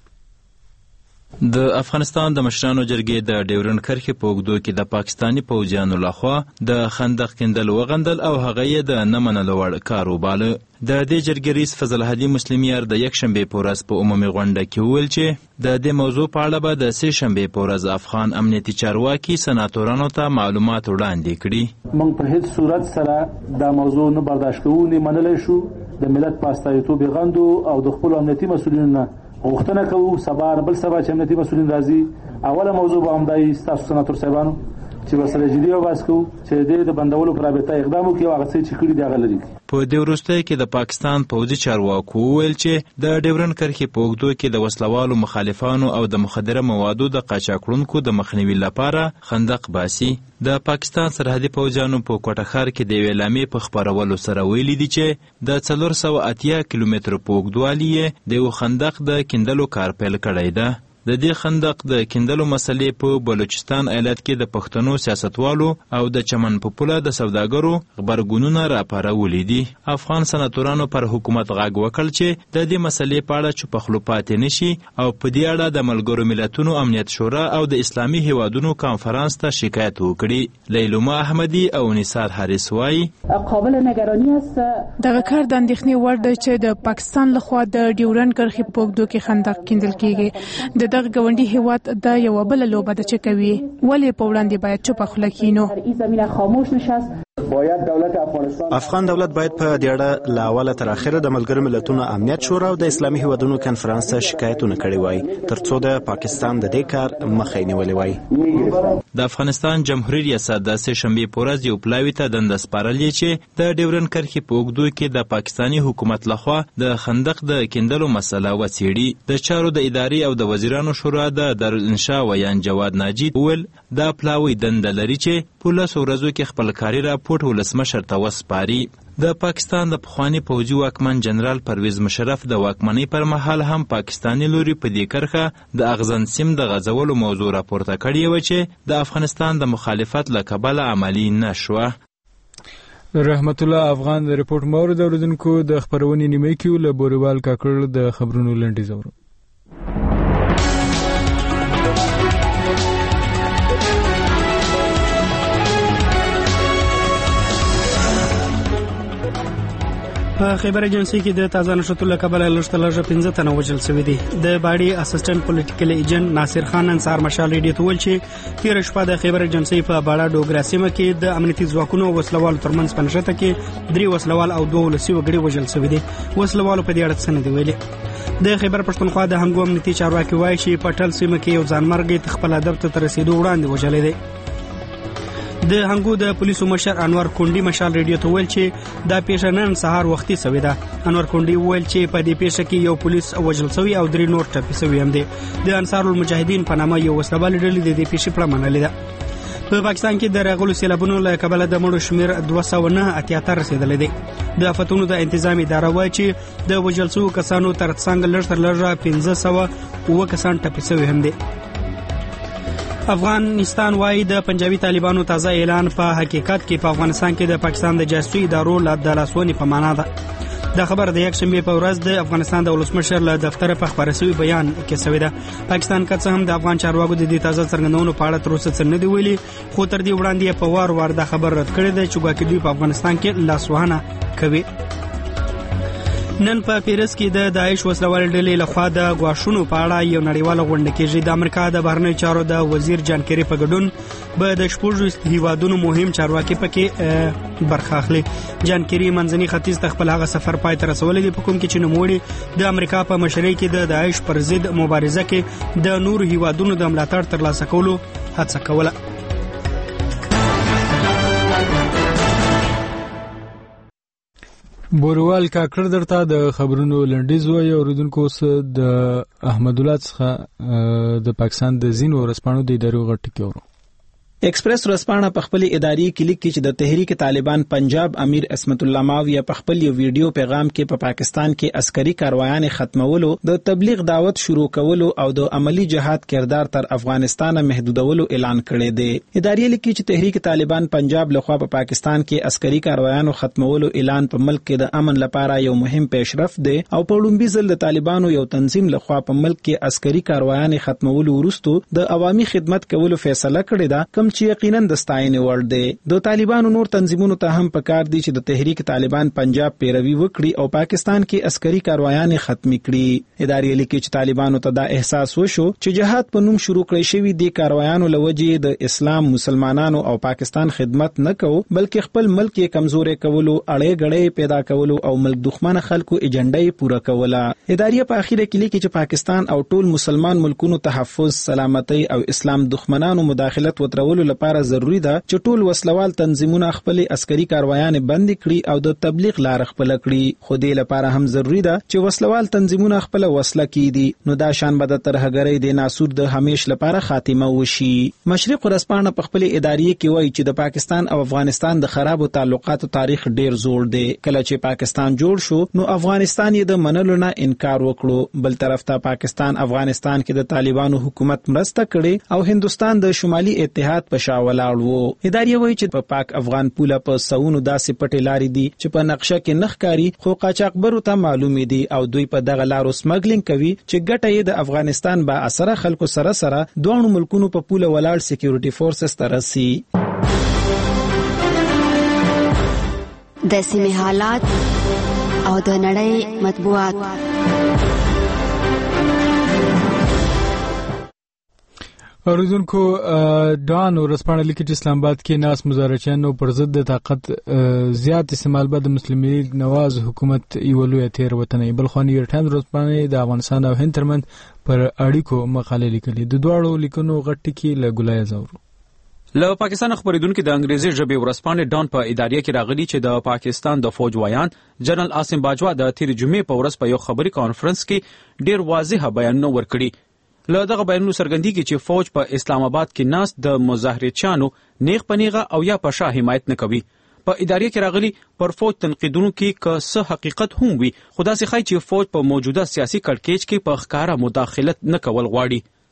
د افغانستان د مشرانو جرګې د ډیورنډ کرښې په اوږدو کې د پاکستاني پوځیانو لخوا د خندق کیندل وغندل او هغه یې د نه منلو وړ کار وباله. د دې جرګې رئیس فضل هادي مسلمیار د یکشنبې په ورځ په عمومي غونډه کې وویل چې د دې موضوع په اړه به د سې شنبې په ورځ افغان امنیتي چارواکي سناتورانو ته معلومات وړاندې کړي. موږ په هیڅ صورت سره دا موضوع نه برداشت کوو نه منلی شو. د ملت په استازیتوب غندو او د خپل امنیتي مسؤلینو غوښتنه کوو سبا بل سبا چې امنیتي مسؤلین راځي اوله موضوع به همدای تاسو سناتور صاحبانو چې ورسره جدي وبحث کوو چې د بندولو پر رابطه اقدام وکړي او هغه څه چې کړي دي هغه لري. په دې وروستیو کې د پاکستان پوځي چارواکو وویل چې د ډیورنډ کرښې په اوږدو کې د وسلوالو مخالفانو او د مخدره موادو د قاچاقړونکو د مخنیوي لپاره خندق باسي. د پاکستان سرحدي پوځیانو په کوټه ښار کې د یوې اعلامیې په خپرولو سره ویلي دي چې د څلور سوه اتیا کیلومترو په اوږدوالي یې د یو خندق د کیندلو کار پیل کړی ده. د دې خندق د کیندلو مسلې په بلوچستان ایالت کې د پښتنو سیاستوالو او د چمن په پوله د سوداګرو غبرګونونه راپارولي دي. افغان سناتورانو پر حکومت غږ وکړ چې د دې مسلې په اړه چوپخلو پاتې نشي او په دې اړه د ملګرو ملتونو امنیت شورا او د اسلامي هیوادونو کانفرنس ته شکایت وکړي. لیلوما احمدي او نثار حارث وایي قابل نگرانی است. دغه کار د اندېښنې وړ دی چې د پاکستان لخوا د ډیورنډ کرښې په اوږدو کې خندق کیندل کیږي. د دغه ګاونډي هیواد دا یوه بله لوبه ده چې کوي. ولې په وړاندې باید چوپه خوله کینو؟ افغان دولت باید په دې اړه له اوله تر اخره د ملګرو ملتونو امنیت شورا او د اسلامي هیوادونو کنفرانس ته شکایتونه کړي وای ترڅو د پاکستان د دې کار مخه یې نیولې وای. د افغانستان جمهوریت ریاست د سې شنبې په ورځ یو پلاوي ته دنده سپارلې چې د ډیورنډ کرښې په اوږدو کې د پاکستاني حکومت لخوا د خندق د کیندلو مسله وڅېړي. د چارو د ادارې او د وزیرانو شورا د دارالانشا ویان جواد ناجي وویل دا پلاوی دنده لري چې په لسو ورځو کې خپل کاري راپور ولسمشر ته وسپاري. د پاکستان د پخواني پوځي واکمن جنرال پرویز مشرف د واکمنۍ پر مهال هم پاکستاني لوري په دې کرښه د اغزن سیم د غځولو موضوع راپورته کړې وه چې د افغانستان د مخالفت له کبله عملي نه شوه. رحمت الله افغان د ریپورت مورد اوریدونکو د خبرونې نیمه کې له بوریوال کاکړ د خبرونو لنډیز اورو. په خیبر ایجنسی کې د تازه نشټو له کبله لږترلږه پنځه تنه وژل شوي دي. د باډي اسسټنټ پولیټیکل ایجنټ ناصر خان انصار مشال ریډیو ته ویل چې تیر شپه د خیبر ایجنسی په باډا ډوګرا سیمه کې د امنیتي ځواکونو وسلوالو ترمنځ په نښته کې درې وسلوال او دوه ولسي وګړي وژل شوي دي. وسلوالو په دې اړه څه نه دي ویلي. د خیبر پښتونخوا د هنګو امنیتي چارواکي وایي چې پټل سیمه کې یو ځانمرګي خپل هدف ته رسیدو وړاندې وژلې دي. د هنګو د پولیسو مشر انور کونډي مشال ریډیو ته ویل چې دا پیښه نن سهار وختي شوې ده. انور کونډي ویل چې په دې پیښه کې یو پولیس وژل شوی او درې نور ټپي شوي هم دي. د انصار المجاهدین په نامه یو وسلوال ډلې د دې پیښې پړه منلې ده. په پاکستان کې د راغلو سیلابونو له کبله د مړو شمیر دوه سوه نه اتیا ته رسیدلی دی. د آفتونو د انتظام اداره وایي چې د وژل شوو کسانو تر څنګ لږ تر لږه پنځه سوه اووه کسان ټپي شوي هم دي. افغانستان وايي د پنجابي طالبانو تازه اعلان په حقیقت کې په افغانستان کې د پاکستان د جاسوسي ادارو له لاسوهنې په معنا ده. دا خبر د یک شنبه په ورځ د افغانستان د ولسمشر له دفتر په خبره شوی بیان کې شوی ده. پاکستان که څه هم د افغان چارواکو د دې تازه څرګندونو په اړه تر اوسه څه نه دی ویلي، خو تر دې وړاندې په وار وار دا خبر رد کړی دی چې ګواکې دوی په افغانستان کې لاسوهنه کوي. نن په پیرس کې د داعش وسلوال ډلې لخوا د غواښونو په اړه یو نړیواله غونډه کېږي. د امریکا د بهرنیو چارو د وزیر جان کیری په ګډون به د شپږو هیوادونو مهم چارواکي پکې برخه اخلي. جان کیری منځني ختیځ ته خپل هغه سفر پای ته رسولی دی په کوم کې چې نوموړي د امریکا په مشرۍ کې د داعش پر ضد مبارزه کې د نورو هیوادونو د ملاتړ ترلاسه کولو هڅه کوله. بوریوال کاکړ درته د خبرونو لنډیز وایي. اوریدونکو اوس د احمد الله څخه د پاکستان د ځینو ورځپاڼو د ادارو غټ ټکی اورو. ایکسپریس ورځپاڼه په خپل اداري کلیک کې چې د تحریک طالبان پنجاب امیر اسمت الله ماویه په خپل یو ویډیو پیغام کې په پا پاکستان کې عسکري کاروایان ختمولو، د تبلیغ دعوت شروع کولو او د عملی جهاد کردار تر افغانستان محدودولو اعلان کړی دی. اداري لیکي چې تحریک طالبان پنجاب لخوا په پا پاکستان کې عسکري کاروایانو ختمولو اعلان په ملک کې د امن لپاره یو مهم پیشرفت دی او په لومبي ځل د طالبانو یو تنظیم لخوا په ملک کې عسکري کاروایان ختمولو وروسته د عوامي خدمت کولو فیصله کړې ده، کوم چې یقینا د ستاینې وړ دی. د طالبانو نور تنظیمونو ته هم پکار دي چې د تحریک طالبان پنجاب پیروي وکړي او پاکستان کې عسکري کاروایان ختمي کړي. اداري لیکي چې طالبانو ته دا احساس وشو چې جهاد په نوم شروع کړی شوی دی کاروایانو لوجې د اسلام، مسلمانانو او پاکستان خدمت نه کوو، بلکې خپل ملک یې کمزورې کولو، اړې غړې پیدا کولو او ملک دښمن خلکو ایجنډا پوره کوله. اداري په اخیره کې لیکي چې پاکستان او ټول مسلمان ملکونو تحفظ، سلامتۍ او اسلام دښمنانو مداخلت وترولو لپاره ضروری ده چې ټول وسلوال تنظیمونه خپل عسکري کاروایان بند کړي او د تبلیغ لار خپل کړي. خو دې لپاره هم ضروری ده چې وسلوال تنظیمونه خپل وسله کړي، نو دا شان به د ترهګرۍ د ناسور د همیش لپاره خاتمه وشي. مشرق ورځپاڼه په خپل اداري کې وایي چې د پاکستان او افغانستان د خرابو تعلقاتو تاریخ ډیر زوړ دی. کله چې پاکستان جوړ شو نو افغانستان یې د منلو نه انکار وکړو، بل طرف ته پاکستان افغانستان کې د طالبانو حکومت مرسته کړي او هندستان د شمالي اتحاد په شاول ولاړو. اداري وایي چې په پاک افغان پوله په سونو داسې پټې لارې دي چې په نقشه کې نخ کاری، خو قاچاقبرو ته معلومې دي او دوی په دغه لارو سمګلینګ کوي چې ګټه یې د افغانستان با اثر خلکو سره سره دوه ملکونو په پوله ولاړ سکیورټي فورسز ترسي. د سیمې حالات او د نړۍ مطبوعات. اوریدونکو ډان ورځپاڼه لیکي چې اسلام آباد کې ناس مظاهرچیانو پر ضد د طاقت زیات استعمال به د مسلم لیگ نواز حکومت یو لوی تېروتنه. بل خو نیویارک ټایمز ورځپاڼه د افغانستان او هند ترمنځ پر اړیکو مقاله لیکلې. د دواړو لیکنو غټ ټکی له ګلای زورو. له پاکستان خبرېدونکو د انګریزي ژبې ورځپاڼې ډان په ادارې کې راغلي چې د پاکستان د فوج وایان جنرال عاصم باجوا د تیر جمعې په ورځ په یو خبري کانفرنس کې ډیر واضح بیانونه ورکړي. له دغه بیانونو څرګندېږي چې فوج په اسلام آباد کې ناست د مظاهرچیانو نیغ پنیغه او یا په شا حمایت نه کوي. په ادارې کې راغلي پر فوج تنقیدونو کې که څه حقیقت هم وي، خو داسې ښایي چې فوج په موجوده سیاسي کړکېچ کې په ښکاره مداخلت نه کول غواړي.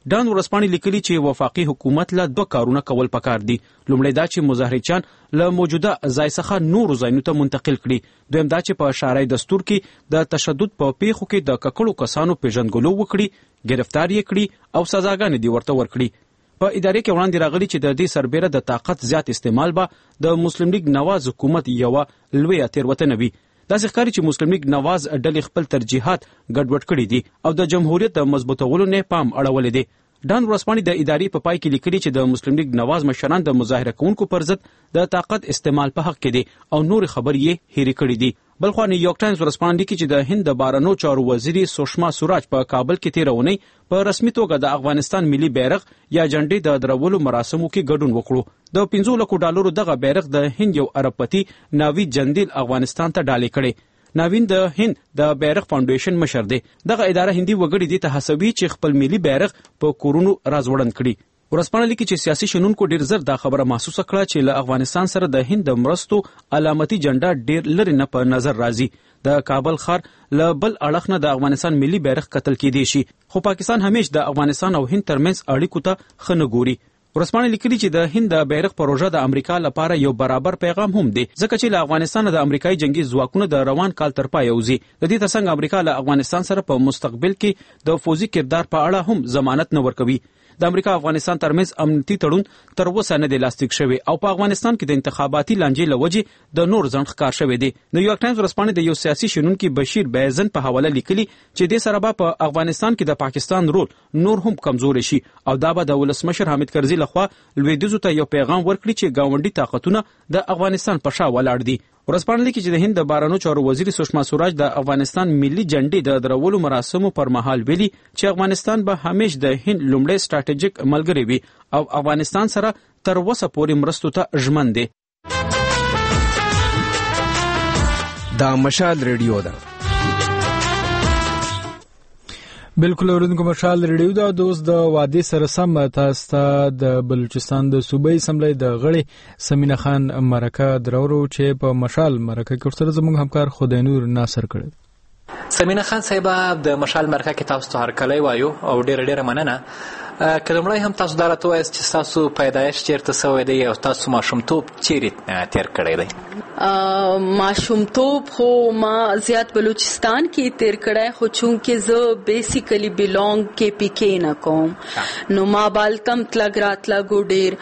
ډان ورځپاڼې لیکلي چې وفاقي حکومت له دوه کارونه کول پکار دي. لومړی دا چې مظاهرچیان له موجوده ځای څخه نورو ځایونو ته منتقل کړي. دویم دا چې په شرعي دستور کې د تشدد په پیښو کې د ککړو کسانو پیژندګلو وکړي، ګرفتار یې کړي او سزاګانې دې ورته ورکړي. په ادارې کې وړاندې راغلي چې د دې سربیره د طاقت زیات استعمال به د مسلم لیگ نواز حکومت یوه لویه تېروتنه وي. داسې ښکاري چې مسلم لیگ نواز ډلې خپل ترجیحات ګډوډ کړي دي او د جمهوریت د مضبوطولو نه پام اړولی دی. ډان ورځپاڼې د ادارې په پای کې لیکلي چې د مسلم لیگ نواز مشران د مظاهره کوونکو پر ضد د طاقت استعمال په حق کې دي او نور خبرې یې هېرې کړي دي. بلخوا نیویارک ټایمز ورځپاڼه لیکي چې د هند د بهرنیو چارو وزیري سوشما سوراج په کابل کې تېره اونۍ په رسمي توګه د افغانستان ملي بیرغ یا جنډې د درولو مراسمو کې ګډون وکړو. د پنځو لکو ډالرو دغه بیرغ د هند یو اربپتی ناوید جندیل افغانستان ته ډالۍ کړي. ناوین د هند د بیرغ فاونډیشن مشر دی. دغه اداره هندي وګړي دي ته هڅوي چې خپل ملي بیرغ په کورونو راځوړند کړي. ورځپاڼه لیکي چې سیاسي شنونکو ډیر زر دا خبره محسوسه کړه چې له افغانستان سره د هند د مرستو علامتي جنډه ډیر لري نه په نظر راځي. د کابل ښار له بل اړخ نه د افغانستان ملي بیرغ قتل کېدی شي، خو پاکستان همیش د افغانستان او هند ترمنځ اړیکو ته ښه نه ګوري. ورځپاڼه لیکلي چې د هند د بیرغ پروژه د امریکا لپاره یو برابر پیغام هم دی، ځکه چې له افغانستان د امریکایي جنگي ځواکونو د روان کال تر پایه وځي. د دې ترڅنګ امریکا له افغانستان سره په مستقبل کې د فوزي کردار په اړه هم ضمانت نه ورکوي. د امریکا افغانستان ترمنځ امنیتي تړون تر اوسه نه دی لاسلیک شوی او په افغانستان کې د انتخاباتي لانجې له وجې د نور ځنډ ښکار شوی دی. نیویارک ټایمز ورځپاڼه د یو سیاسي شنونکي بشیر بیزن په حواله لیکلي چې دې سره به په افغانستان کې د پاکستان رول نور هم کمزوري شي او دا به د ولسمشر حامد کرزي لخوا لویدیځو ته یو پیغام ورکړي چې ګاونډي طاقتونه د افغانستان په شا ولاړ دي. ورځپاڼه لیکي چې د هند د بهرنیو چارو وزیر سوشما سوراج د افغانستان ملي جنډې د درولو مراسمو پر مهال ویلي چې افغانستان به همیش د هند لومړی ستراتیژیک ملګری وي او افغانستان سره تر اوسه پورې مرستو ته ژمن دی. دا مشال ریډیو ده. بالکل اوریدونکو مشال ریډیو دا دوست د وادي سره سم تاسو ته د بلوچستان د صوبایي اسمبلی د غړي سمینه خان مرکه درورو چې په مشال مرکه کې سره زموږ همکار خدای نور ناصر کړی. سمینه خان صاحب د مشال مرکه کې تاسو ته هر کله وایو او ډېر ډېر مننه. کلمړی هم تاسو دا راته وایاست چې تاسو پیدایش چیرته شوی دی او تاسو ماشومتوب چیرې تیر کړی دی؟ ماشومتوب خو ما زیات بلوچستان کې تیر کړی، خو چونکې زه بیسیکلی بیلونګ کې پی کې نه کوم نو ما بالتم تلګ راتلګو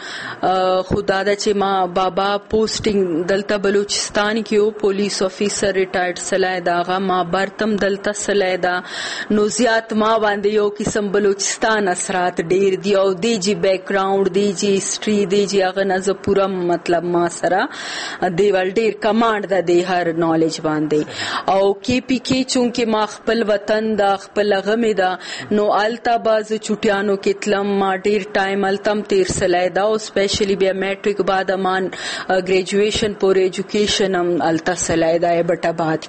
ډېر. خو دا ده چې ما بابا پوسټینګ دلته بلوچستان کې و، پولیس افیسر ریټایرډ سلی دا هغه ما برتم دلته سلی دا نو زیات ما باندې یو قسم بلوچستان اثرات ډیر دی او دی جی بیک گراوند دی جی هسټری دی جی هغه نه زه پوره مطلب ما سره دیوال ډیر کمانډ ده دی هر نالج باندې او کې پی کې چونکې ما خپل وطن دا خپل غمې ده نو الته باز چټیانو کې تلم ما ډیر ټایم التم تیر سلی دا او سپیشلی بیا میټریک بعد مان ګریجویشن پور ایجوکیشن هم الته سلی دا بټ آباد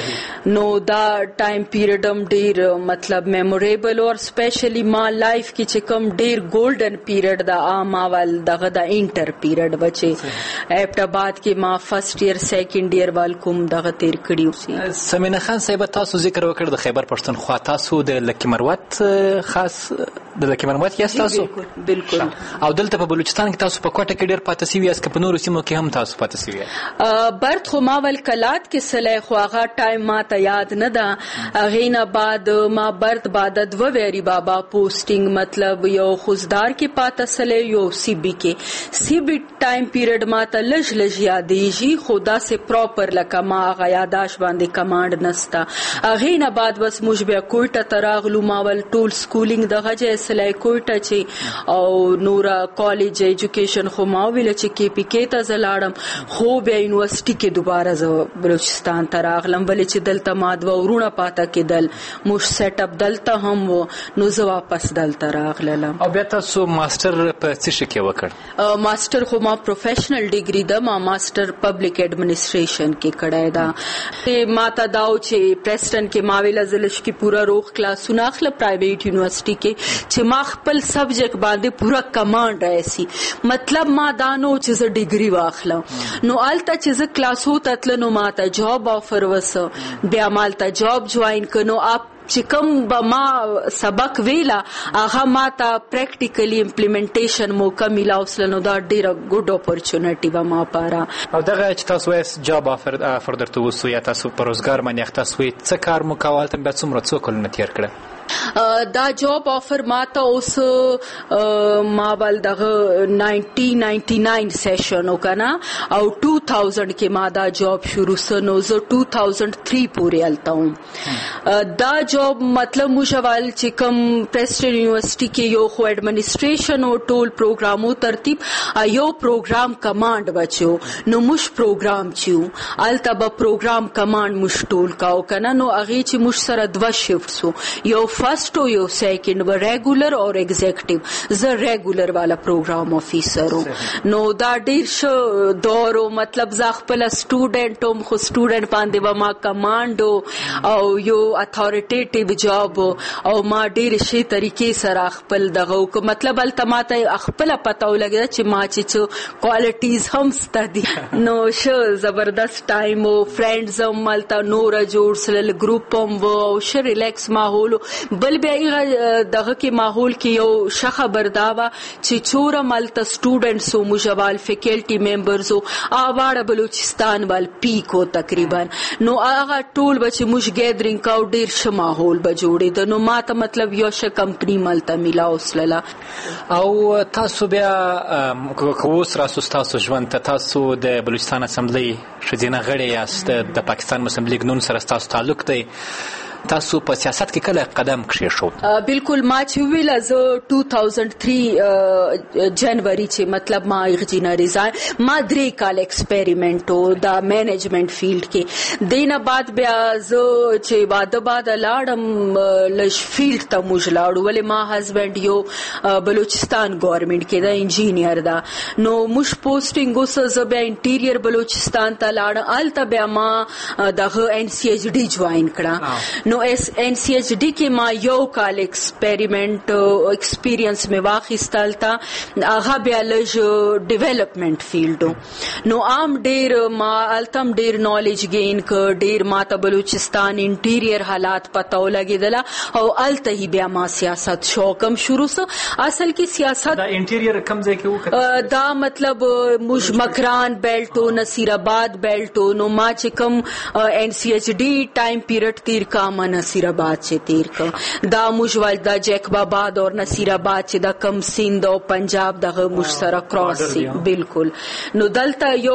کې نو دا ټایم پیریډ هم ډیر مطلب میموریبل اور سپیشلی ما لایف کې کم ډیر ګولډن پیریډ دا عام اول دغه د انټر پیریډ بچي ایبټ آباد کې ما فرست ایئر سیکنډ ایئر وال کوم دغه تیر کړیو. سمینه خان صاحب تاسو ذکر وکړ د خیبر پښتونخوا، تاسو د لکی مروت خاص د لکی مروت یاست تاسو؟ بالکل. او دلته په بلوچستان کې تاسو په کوټه کې ډیر پاتې شوي یاست که په نورو سیمو کې هم تاسو پاتې شوي؟ برت خو ما ول کلات کې سلی خو هغه ټایم ما ته یاد نه ده. هغې نه بعد ما برت بعد دوه ویری بابا پوسټینګ مطلب یو خوزدار کې پاته سلی یو سی بی کې سی بی ټایم پیریډ ما ته لږ لږ یادېږي خو داسې پراپر لکه ما هغه یاداش باندې کمانډ نسته. هغې نه بعد بس موږ بیا کویټه ته راغلو، ما ول ټول سکولینګ دغه ځای سلی کویټه چې او نوره کالج ایجوکیشن خو ما ویله چې کې پی کې ته زه لاړم خو بیا یونیورسټي کې دوباره زه بلوچستان ته راغلم ولې چې دلته ما دوه ورونه پاته کېدل موږ سیټ اپ دلته هم و نو زه واپس دلته راغلم. او بیا تاسو ماستر په څه شي کې وکړ؟ ماستر خو ما پروفیشنل ډیګري ده، ما ماستر پبلک ایڈمنسټریشن کې کړی ده. ما ته دا و چې پریسټن کې ما ویله زه لږ کې پوره روغ کلاسونه اخله پرایویټ یونیورسټي کې چې ما خپل سبجیکټ باندې پوره کمانډ راسي مطلب ما دا نو چې زه ډیګري واخلم نو الته چې زه کلاسو ته تله نو ما ته جاب آفر وسه بیا مالته جاب جوائن کړو. اپ چې کوم به ما سبق ویلا هغه ما ته پریکټیکلی امپلیمنټیشن موقع میلاوسله نو دا ډیره ګډ اپورچونټی به ما پاره. او دغه چې تاسو وایي جاب افر افر درته وسو یا تاسو په روزګار باندې اخته سوی څه کار مو کول ته به څومره څو کلونه تیر کړه؟ دا جاب آفر ما ته اوس ما بل دغه ناینټین ناینټی ناین سیشن وکنه او ټو تھاؤزنڈ کې ما دا جاب شروع سنو زه ټو تھاؤزنڈ تھری پورې التاوم. دا جاب مطلب مشوال چې کوم پریسټن یونیورسيټي کې یو خو ایڈمنسټریشن او ټول پروګرامو ترتیب یو پروګرام کمانډ بچو نو مش پروګرام چیو الته به پروګرام کمانډ مش ټول کاو کنه نو هغه چې مش سره دوه شفټ سو یو فرست او یو سیکنډ و ریګولر او ایگزیکټیو زه ریګولر والا پروګرام افیسر نو دا ډیر شو دورو مطلب زه خپل سټوډنټ هم خو سټوډنټ باندې به ما کمانډ او یو اتھارټیټیو جاب او ما ډیر شي طریقې سره خپل دغه مطلب التماته خپل پته ولګی چې ما چې کوالټیز هم ستدي نو شو زبردست ټایم او فرندز هم ملته نور جوړ سل ګروپ هم او ش ریلیکس ماحول بل بیا دغه کې ماحول کې یو ښه خبر دا وه چې څومره ملته سټوډنټس او مجوال فیکلټي ممبرز او اواړه بلوچستان وال پیک و تقریبا نو هغه ټول به چې موږ ګیدرینګ کاو ډېر ښه ماحول به جوړېده نو ما ته مطلب یو ښه کمپني ملته میلاوسله. او تاسو بیا که اوس راسو ستاسو ژوند ته تاسو د بلوچستان اسمبلی ښځینه غړې یاست د پاکستان مسلم لیګ نون سره ستاسو تعلق دی تاسو په سیاست کې کله قدم کېښود؟ بالکل ما چې ویله زه ټو تھاؤزنڈ تھری جنوري چې مطلب ما اغجینا ریزاین ما درې کال ایکسپیریمنټ و دا مینجمنٹ فیلډ کې دینه بعد بیا زه چې واده بعد لاړم لږ فیلډ ته موږ لاړو ولې ما هسبینډ یو بلوچستان ګورنمنټ کې دا انجینیر دا نو موږ پوسټینګ اوس زه بیا انټیریر بلوچستان ته لاړم هلته بیا ما دغه این سی ایچ ډي جوائن کړه نو اس این سی ایچ ڈی کې ما یو کال ایکسپیریمنٹ ایکسپیرینس می واخیستل تا هغه بیا لږ ډیولپمنٹ فیلډ نو عام ډیر ما التم ډیر نالج گین ک ډیر ما ته بلوچستان انټیریر حالات پته ولګیدله او الته بیا ما سیاست شوقم شروع سو. اصل کې سیاست دا انټیریر کم ځای کې وکړه دا مطلب موږ مکران بیلټو نصیر آباد بیلټو نو ما چې کوم این سی ایچ ڈی ټایم پیریډ تیر کام نصیر آباد چې تیر کړ دا موږ ول دا جیکب آباد او نصیر آباد چې دا کم سیند او پنجاب دغه موږ سره کراس سی بالکل نو دلته یو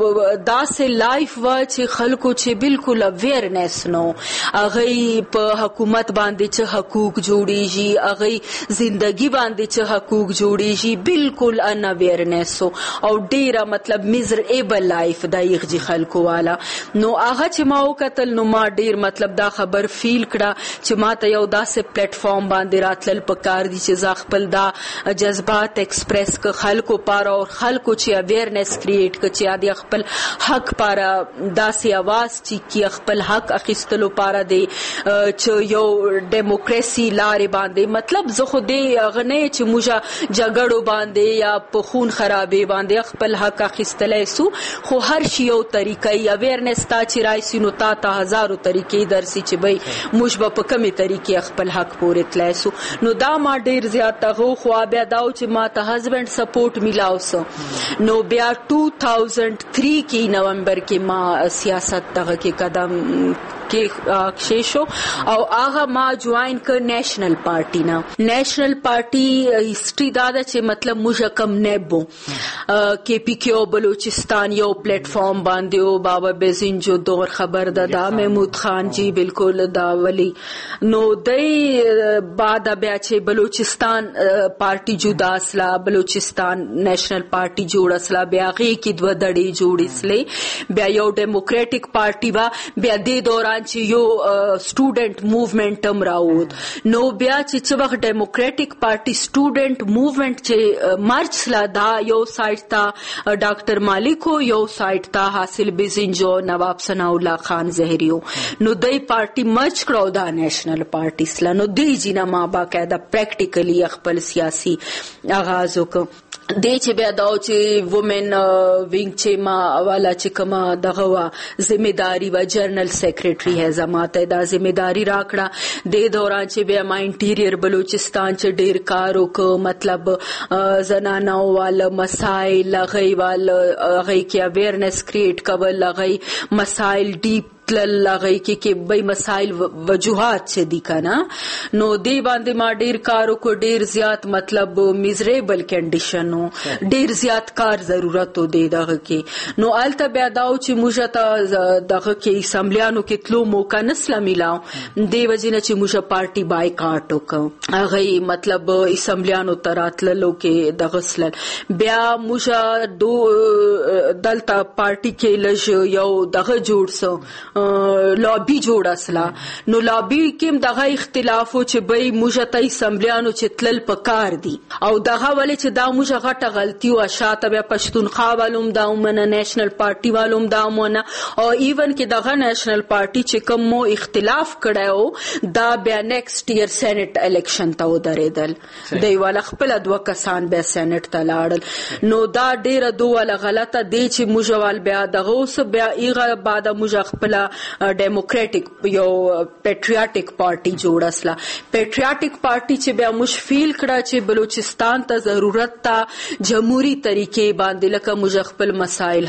داسې لایف و چې خلکو چې بالکل اویرنس نو هغه په حکومت باندې چې حقوق جوړیږي هغه زندگی باندې چې حقوق جوړیږي بالکل ان اویرنس او ډیره مطلب میزریبل لایف دا یغجی خلکو والا نو هغه چې ما وکتل نو ما ډیر مطلب دا خبر فیل کړه چې ما ته یو داسې پلیټ فارم باندې راتلل پکار دي چې زه خپل دا جذبات ایکسپریس ک خلکو پاره او خلکو چې اویرنس کریټ ک چې د خپل حق پاره داسې आवाज چې کی خپل حق اخیستلو پاره دی چې یو دیموکراسي لارې باندې مطلب زه خو دې غنه چې موږ جګړو باندې یا په خون خرابې باندې خپل حق اخیستلای سو خو هر شی یو طریقې اویرنس تا چې راځي نو تا ته هزارو طریقې درسي چې بای موږ به په کومه طریقې خپل حق پورې تلایسو نو دا ما ډیر زیات هغه خو بیا دا چې ما ته هسبند سپورټ میلاوسو نو بیا ټو تھاؤزنڈ تھری کې نومبر کې ما سیاست دغه کې قدم کې کښېښو او هغه ما جوائن ک نیشنل پارټي نه. نیشنل پارټي هیستوري دا ده چې مطلب موږ کم نیبو کې پی کې او بلوچستان یو پلیټ فارم باندې او بابا بیزنجو دور خبر ده دا محمود خان جی بالکل دا ولی نو دای بعد بیا چې بلوچستان پارټي جدا اسلا بلوچستان نیشنل پارټي جوړ اسلا بیا غي کې دوه دړي جوړ اسلې بیا یو ډیموکراټک پارټي وا بیا د دوران چې یو سټوډنټ موومېنټ هم راووت نو بیا چې څه وخت ډیموکراټک پارټي سټوډنټ موومېنټ چې مارچ سلا دا یو سایت تا ډاکټر مالکو یو سایت تا حاصل بیزنجو نواب ثناء الله خان زهریو نو دای پارټي مرچ کړو دا نیشنل پارټي سلا نو دی جنا ما باقاعده پریکټیکلی خپل سیاسي آغاز وکړ د چې بیا دا چې وومن وینګ چې ما والا چې کومه دغه وا ځمېداري و جنرال سیکریټري هه زماته دا ځمېداري راکړه د دوران چې بیا ما انټیریر بلوچستان چې ډیر کار وکړ مطلب زنانو وال مسائل غي وال غي کې اویرنس کریټ کول غي مسائل ډیپ لغی کې کې بې مسائل وجوهات چې دي کنه نو دی باندې ما ډیر کارو کو ډیر زیات مطلب میزریبل کنډیشنو ډیر زیات کار ضرورت و دی دغه کې نو الته بیا داو چې موږ ته دغه کې اسمبلیانو کې تلو موقع نسله ملاو دی وجنه چې موږ پارټي بایکاټ وکړ هغه مطلب اسمبلیانو تراتللو کې دغه سل بیا موږ دو دلته پارټي کې لږ یو دغه جوړ سو لابي جوړ اسلا نو لابي کې دغه اختلاف او چې به موږ ته اسمبلیانو چې تلل پکار دي او دغه ولې چې دا موږ غټه غلطي او شاته بیا پښتونخوا والوم دا ومنه نېشنل پارټي والوم دا ومنه او ایون کې دغه نېشنل پارټي چې کوم مو اختلاف کړو دا بیا نیکسټ ایئر سېنات الیکشن ته ودرېدل دی ول خپل دوه کسان به سېنات ته لاړل نو دا ډیره دوه غلطه دی چې موږ ول بیا دغه اوس بیا ایغه بعد موږ خپل ډیموکراټک یو پیټریاټک پارټي جوړ اسلا پیټریاټک پارټي چې بیا مش فیل کړه چې بلوچستان ته ضرورت ته جمهوریت طریقې باندې لکه موږ خپل مسائل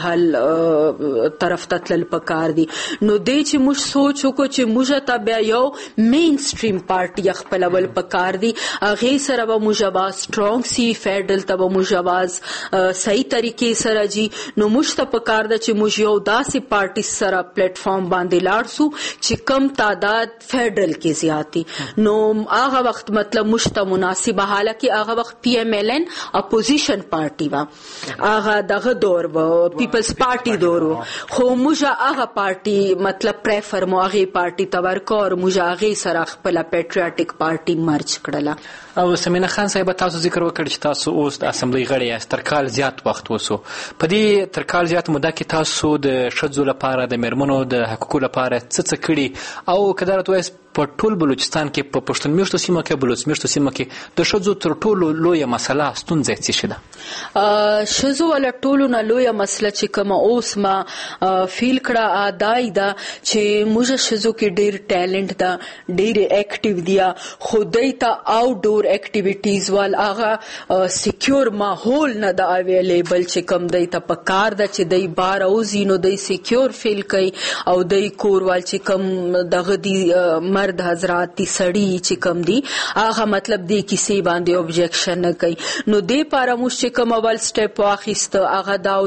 حل طرف ته تل پکار دي نو دې چې موږ سوچ وکړو چې موږ ته بیا یو مین سټریم پارټي خپل ول پکار دي هغه سره به موږ با سترونګ سی فیډرل ته به موږ باز صحیح طریقې سره جی نو موږ ته پکار ده چې موږ یو داسې پارټي سره پلیټ فارم باندې لاړ سو چې کم تعداد فیډرل کې زیاتی نو هغه وخت مطلب مشته مناسبه حالکه هغه وخت پی ایم ایل ان اپوزیشن پارټي وا هغه دغه دور و پیپلز پارټي دور خو موږ هغه پارټي مطلب پریفر مو هغه پارټي تور کور موږ هغه سره خپل پیټریاټک پارټي مرج کړله او سمینه خان صاحب تاسو ذکر وکړ چې تاسو اوس د اسمبلی غړی یاست تر کال زیات وخت وسو په دې تر کال زیات موده کې تاسو د شذو لپاره د میرمنو د حقوقو لپاره څه څه کړي او کدارت وایس په ټول بلوچستان کې په پښتون میشتو سیمه کې بلوچ میشتو سیمه کې د شذو تر ټولو لویه مسله ستونزه څه شده شذو ولا ټولو نه لویه مسله چې کوم اوس ما فیل کړه ادای دا چې موږ شذو کې ډیر ټیلنٹ دا ډیر اکټیو دی خدای ته آوټ ډور اکټیویټیز وال هغه سکیور ماحول نه دا اویلیبل چې کوم دی ته پکار دا چې دی بار او زینو دی سکیور فیل کوي او دی کور وال چې کوم دغه دی مرد حضرات دی سړی چې کوم دی هغه مطلب دی کیسې باندې اوبجیکشن نه کوي نو دی پاراموش چې کوم اول سټپ واخیست هغه داو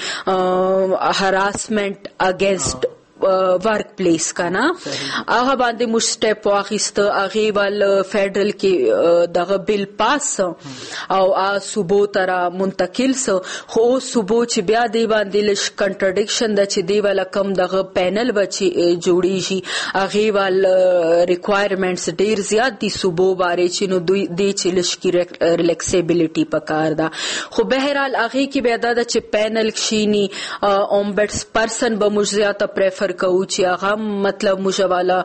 چې هراسمنت اگینسٹ ورک پلیس کنا هغه باندې مش سټپ واخیست هغه ول فیډرل کې دغه بل پاس او ا صوبو تر منتقل سو خو صوبو چې بیا دی باندې لش کنټرډکشن د چې دی ول کم دغه پینل بچي جوړی شي هغه ول ریکوایرمنټس ډیر زیات دي صوبو باندې چې نو دوی دی چې لش کی ریلیکسیبিলিټي پکار دا خو بهرحال هغه کې بیا د چې پینل کشینی اومبټس پرسن به مش زیاته پریفر کو چې هغه مطلب مجواله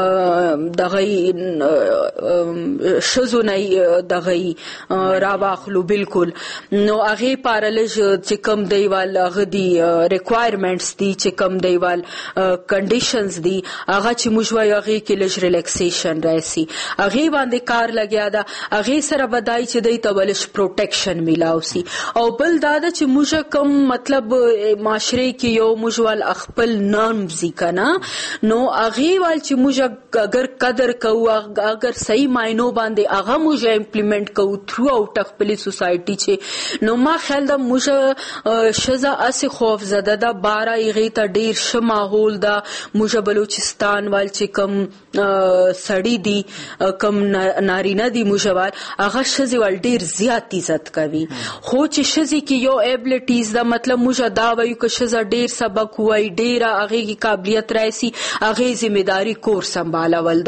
دغه شذو نه دغه راواخلو بالکل نو هغه پارلج چې کم دیوال هغه دی ریکوایرمنټس دي چې کم دیوال کنډیشنز دي هغه چې مجوي هغه کې لږ ریلیکسیشن راشي هغه باندې کار لګیا دا هغه سره بدای چې دی تبلش پروټیکشن میلاوسی او بل دا چې موږ کم مطلب معاشره کې یو مجوال خپل نام کنا نو هغه وال چې موږ اگر قدر کوو اگر صحیح معنی باندې هغه موږ امپلیمنٹ کوو تھرو اوټ خپل سوسایټي چې نو ما خیال دا موږ شزا اس خوف زده دا بارا ایغه ته ډیر ش ماحول دا موږ بلوچستان وال چې کم سړی دی کم نارینه دی موږ وال هغه شزي وال ډیر زیات عزت کوي خو چې شزي کې یو ایبلیټیز دا مطلب موږ دا وایو چې شزا ډیر سبق وای ډیر هغه قابلیت راشي هغه ذمہداري کور سنبالول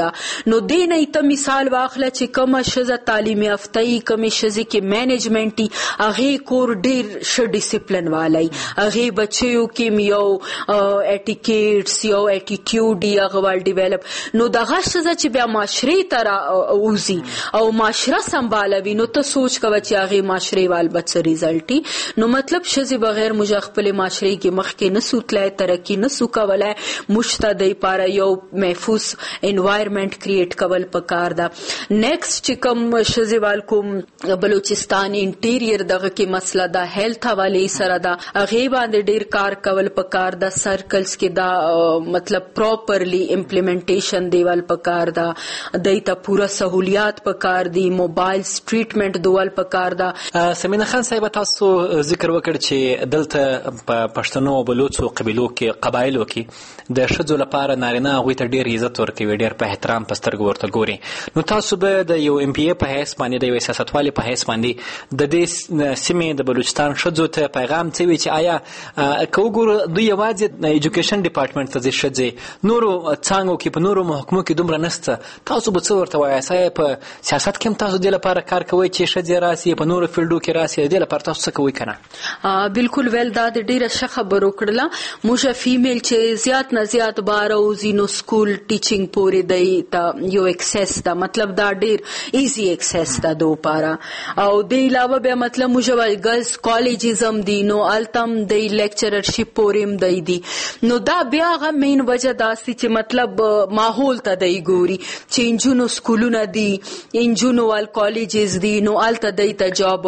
ده. نو دې نه ته مثال واخله چې کومه ښځه تعلیم یافته وي، کومې ښځې کې مینجمنټ وي، هغې کور ډېر ښه ډسپلن والی، هغې بچیو کې یو اټیکیټس یو اټیټیوډ یې هغه وال ډیولپ. نو دغه ښځه چې بیا معاشرې ته راوځي او معاشره سمبالوي، نو ته سوچ کوه چې هغې معاشرې وال به څه ریزلټ وي. نو مطلب ښځې بغیر موږ خپلې معاشرې کې مخکې نسو تللی، ترقي نسو کولی. موږ ته د پاره یو محفوظ انوایرمنټ کریټ کول پکار ده. نیکسټ چې کوم ښځې وال کوم بلوچستان انټیریر دغه کې مسله ده، هیلث حوالې سره ده، هغې باندې ډېر کار کول پکار ده. سرکلز کې دا مطلب پراپرلی امپلیمنټیشن دیول پکار ده، دوی ته پوره سہولیات پکار دي، موبایل ټریټمنټ دول پکار ده. سمینا خان صاحب، تاسو ذکر وکړ چې دلته په پښتنو او بلوچو قبیلو کې قبایلو کې د ښځو لپاره نارینه هغوی ته ډېر عزت ورکوي، ډېر په احترام په سترګو ورته ګوري. نو تاسو به د یو ایم پی ای په حیث باندې، د یو سیاستوالې په حیث باندې د دې سیمې د بلوچستان ښځو ته پیغام څه وي چې آیا که وګورو دوی یوازې ایجوکیشن ډپارټمنټ ته ځي ښځې، نورو څانګو کې په نورو محکمو کې دومره نشته، تاسو به څه ورته وایاست؟ آیا په سیاست کې هم تاسو دې لپاره کار کوئ چې ښځې راسي، په نورو فیلډو کې راسي، د دې لپاره تاسو څه کوئ که نه؟ بالکل ویل، دا د ډېره ښه خبرو کړله. موږ فیمیل چې زیات نه زیات باره وځي، نو سکول ټیچینګ پورې دی ته یو اکسس ده، مطلب دا ډېر ایزي اکسس ده دو پاره. او د علاوه بیا مطلب موږ ګرلز کالجز هم دي، نو هلته هم د لیکچررشپ پورې هم دی دي. نو دا بیا هغه مین وجه داسې چې مطلب ماحول ته دی ګوري چې انجونو سکولونه دي، انجونو وال کالجز دي، نو هلته دی ته جاب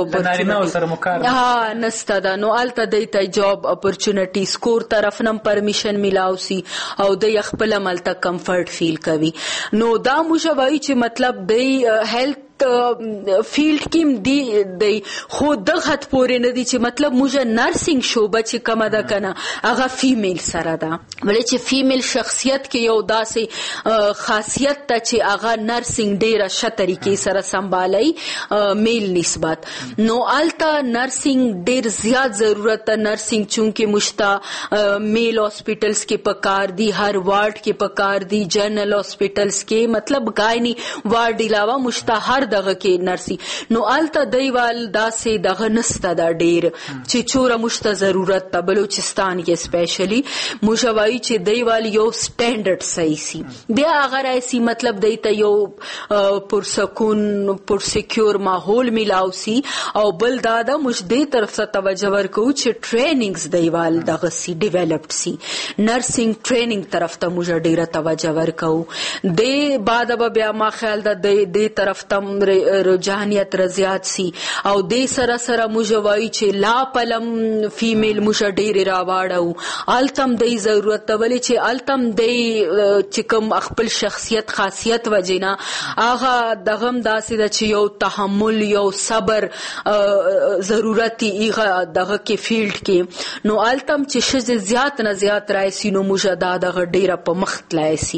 اپورچونټي نسته ده، نو هلته دی ته جاب اپورچونټي کور طرف نه پرمیشن میلاو سي او دی خپل ملته کمفرټ فیل کوي. نو دا موږ وایو چې مطلب دی هیلث فیلډ کې دی دی خو دغه پورې نه دی چې مطلب موږ نرسنګ شوبه چې کومه ده کنه هغه فیمیل سره ده، ولې چې فیمیل شخصیت کې یو داسې خاصیت ته چې هغه نرسنګ ډیره ښه طریقې سره سمبالوي میل نسبت. نو الته نرسنګ ډیر زیات ضرورت ده. نرسنګ چونکې مشته میل هاسپیټلز کې پکار دي، هر وارډ کې پکار دي، جنرل هاسپیټلز کې مطلب ګاینی وارډ علاوه مشته هر دغه کې نرسي. نو الته دیوال داسې دغه نسته دا ډیر چې چوره مشته ضرورت ته بلوچستان کې سپیشلی مشوایی چې دیوال یو سټانډرډ صحیح سي بیا اگر ایسی مطلب دیته یو پرسکون پرسکیور ماحول ملاو سي او بل دادا مش دې طرف ته توجه ورکو چې ټریننګز دیوال دغه سي ډیولپډ سي نرسنګ ټریننګ طرف ته موږ ډیره توجه ورکو. د بعد به بیا ما خیال ده د دې طرف ته رجحانیت رضایت سی او د سره سره مجوای چې لا پلم فیمیل مشه ډیر راواړو التم د ضرورت ولې چې التم د چې کوم خپل شخصیت خاصیت وجینا هغه دغم داسې د چې یو تحمل یو صبر ضرورت ایغه دغه کې فیلډ کې نو التم چې شز زیات نه زیات راځي نو مشه دا دغه ډیر په مخ تلای سي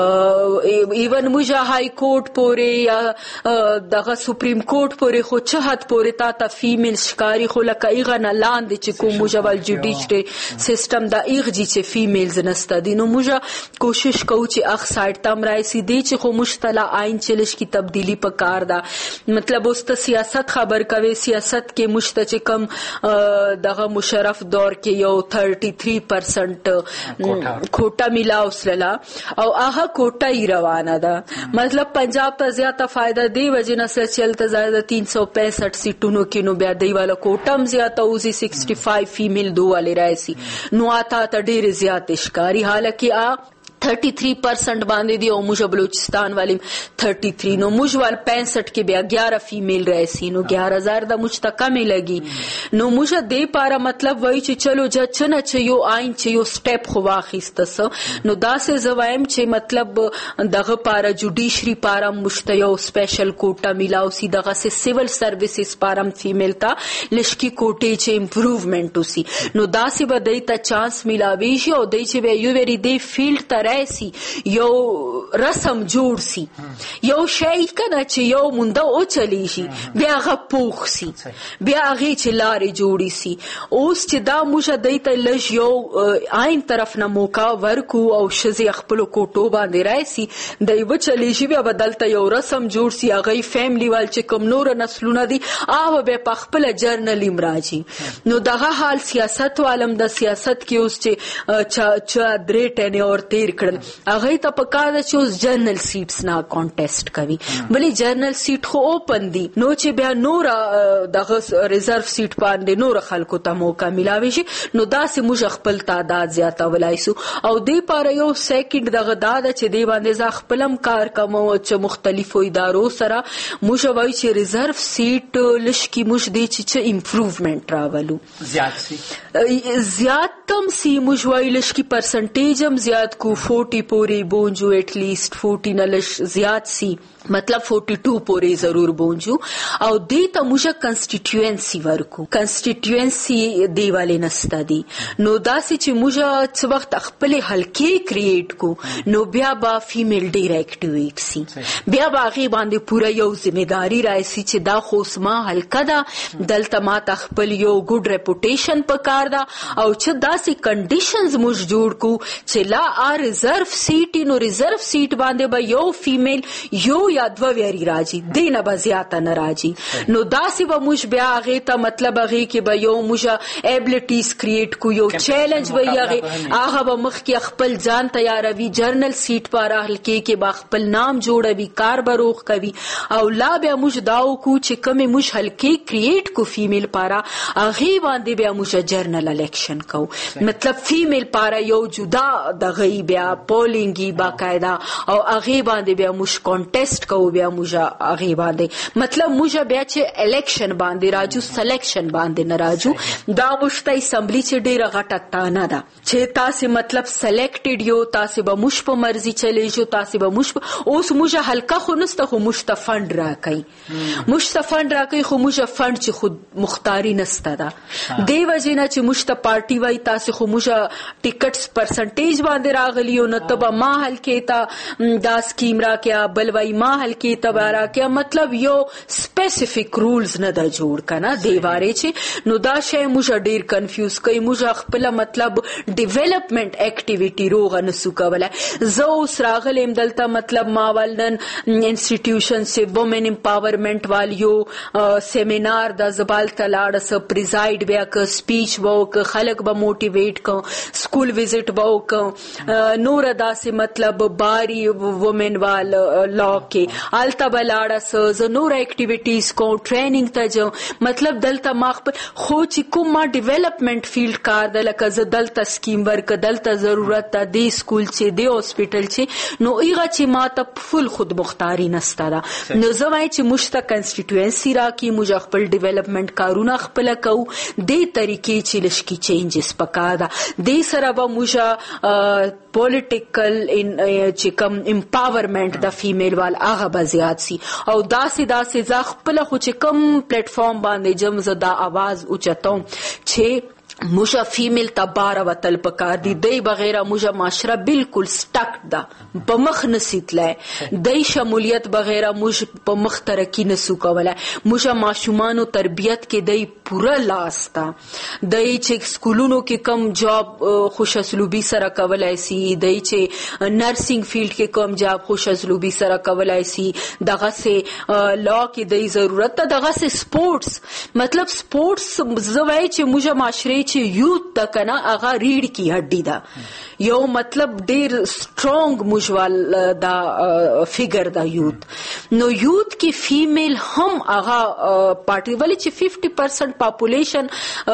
ایون مشه های کورټ پورې یا دغه سپریم کورټ پورې خو چهت پورې تا ته فیمیل شکاری خو لکه ایغه نه لاندې چې کوم مجبل جوډیشري سیستم دا ایغ جی چې فیمیلز نسته دي نو موږ کوشش کوو چې اخ سایت تم راځي دي چې خو مشتلا آئین چلش کی تبدیلی پکار دا مطلب اوس ته سیاست خبر کوي سیاست کې مشته چې کم دغه مشرف دور کې یو تینتیس پرسنٹ کوټا ملاو سلا او هغه کوټا ای روانه ده مطلب پنجاب ته زیاته فائدہ دی وجنه سره چلته زائد تین سو پینسٹھ سیټونو کې نو بیا دی والا کوټم زیاته اوسي پنسٹھ فیمیل دو والے راځي نو آتا ته ډیر زیات اشکاری حالکه ا तैंतीस परसेंट باندې دی او موږ بلوچستان والی तैंतीस نو موږ وال پینسٹھ کې بیا ग्यारह فیمیل راځي نو ग्यारह हज़ार د موږ ته کمې لګي نو موږ دې پاره مطلب وای چې چلو جچنه چې یو آئین چې یو سټپ خو واخیستس نو داسې زوایم چې مطلب دغه پاره جوډیشري پاره مشته یو سپیشل کوټا میلاو سي دغه سه سیول سرویسز پاره فیمیل تا لشکی کوټې چې امپروومنت وسی نو داسې به دې ته چانس میلاوي شي او دې چې یو وری دې فیلډ ته راشي یو رسم جوړ سي یو شی کنه چې یو مونده او چلی شي بیا هغه پوخ سي بیا هغه چې لارې جوړي سي. اوس چې دا موږ دایته لږ یو عین طرف نه موقع ورکو او شزي خپل کوټو باندې راشي دای و چلی شي بیا بدلته یو رسم جوړ سي هغه فیملی وال چې کوم نور نسلونه دي هغه به په خپل جرنل امراجي. نو دغه حال سیاست عالم د سیاست کې اوس چې چا درې ټنه اور تیر کړل هغه ته پکاره چې اوس جرنل سیټس نه کانټیسټ کوي بلې جرنل سیټ خو اوپن دي نو چې بیا نور دغه ریزرو سیټ باندې نور خلکو ته موقع ملاوي شي نو داسې موږ خپل تعداد زیاتولای سو او دې پاره یو سیکنډ دغه داده چې دی باندې ځ خپلم کار کوم چې مختلفو ادارو سره موږ وایو چې ریزرو سیټ لشکي موږ دی چې امپروومنت راولو زیات سي زیات کم سی موږ وایو لشکي پرسنټیج هم زیات کو فورټي پورې بونجو ایٹ لیسٹ فورټي نه لش زیات سی مطلب فورٹی ټو پورې ضرور بونجو او دې ته موږ کنسټیټیوئنسي ورکو کنسټیټیوئنسي دی والے نستا دی نو داسې چې موږ څه وخت خپل حلقې کریټ کو نو بیا با فیمیل ډایریکټیویټ سی بیا باغې باندې پوره یو ځمېداري راځي چې دا خوسما حلقه ده دلته ما خپل یو ګډ ریپوټیشن پکار ده او چې داسې کنډیشنز موږ جوړ کو چې لا ا ریزرو سیټ نو ریزرو سیټ باندې به یو فیمیل یو یا دو ویری راځي دینه به زیاته نه راځي نو داسې به موږ بیا هغه ته مطلب هغه کې به یو موږ ایبلیټیز کریټ کو یو چیلنج به هغه هغه به مخ کې خپل ځان تیاروي جرنل سیټ پر اهل کې کې با خپل نام جوړوي کار بروخ کوي او لا بیا موږ داو کو چې کوم موږ هلکې کریټ کو فیمیل پارا هغه باندې بیا موږ جرنل الیکشن کو مطلب فیمیل پارا یو جدا د غي بیا پولینګي باقاعده او هغه باندې بیا موږ کانټیسټ کو بیا موږ هغه باندې مطلب موږ بیا چې الیکشن باندې راځو سلیکشن باندې نه راځو دا مشته اسمبلی چې ډیره غټه تانه ده چې تاسو مطلب سلیکټډ یو تاسو به موږ په مرزي چلی شو تاسو به موږ اوس موږ حلقه خو نسته خو موږ ته فند راکې موږ ته فند راکې خو موږ فند چې خود مختاري نسته ده دی وجنه چې موږ ته پارټي وای تاسو خو موږ ټیکټس پرسنټیج باندې راغلی او نو تبه ما حل کې تا دا سکیم راکې بل وای ما حل کې تبارا کې مطلب یو سپیسیفیک رولز نه دا جوړ کنه دیواره چې نو دا شی موږ ډیر کنفیوز کوي موږ خپل مطلب ډیولپمنٹ اکټیویټي روغ نسو کولای زو سراغلم دلته مطلب ما ولدن انسټیټیوشن سي وومن امپاورمنٹ والیو سیمینار د زبال تلاړ س پریزایډ بیا ک سپیچ وو ک خلک به موټیویټ ک سکول وزټ وو ک نور داسې مطلب باری وومن وال لا کې آلته بلاړه س ز نور اکټیویټیز کو ټریننګ ته جو مطلب دلته ما خپل خو چې کوم ما ډیولپمنٹ فیلډ کار د لکه ز دلته سکیم ورک دلته ضرورت ده دی سکول چې دی هاسپټل چې نو ایغه چې ما ته فل خود مختاری نستا ده نو زوای چې مشته کنسټیټیوئنسي را کی موږ خپل ډیولپمنٹ کارونه خپل کو د طریقې چې لشکي چینجز پکا ده د سره به موږ پولیټیکل چې کوم امپاورمنٹ د فیمیل وال هغه به زیات سي او داسې داسې ځ خپل خو چې کوم پلیټ فارم باندې جم زدا आवाज اوچتم چې موجه فیمیل تباره وتل پکار دی دی بغیر موجه معاشره بالکل سټک ده په مخ نسیتلای دی شمولیت بغیر موج په مخ ترقی نسو کولای موجه ماشومانو تربیت کې دی پورا لاس تا دی چې سکولونو کې کم جاب خوش اسلوبي سره کولای سي دی چې نرسنګ فیلډ کې کم جاب خوش اسلوبي سره کولای سي دغه سه لا کې دی ضرورت ده دغه سه سپورتس مطلب سپورتس زوی چې موجه معاشره چې یوت د کنه هغه ریډ کی هډی ده یو مطلب ډیر سترونګ مجوال دا فیګر دا یوت نو یوت کی فیمیل هم هغه پارټي ولی چې ففٹی پرسنٹ پاپولیشن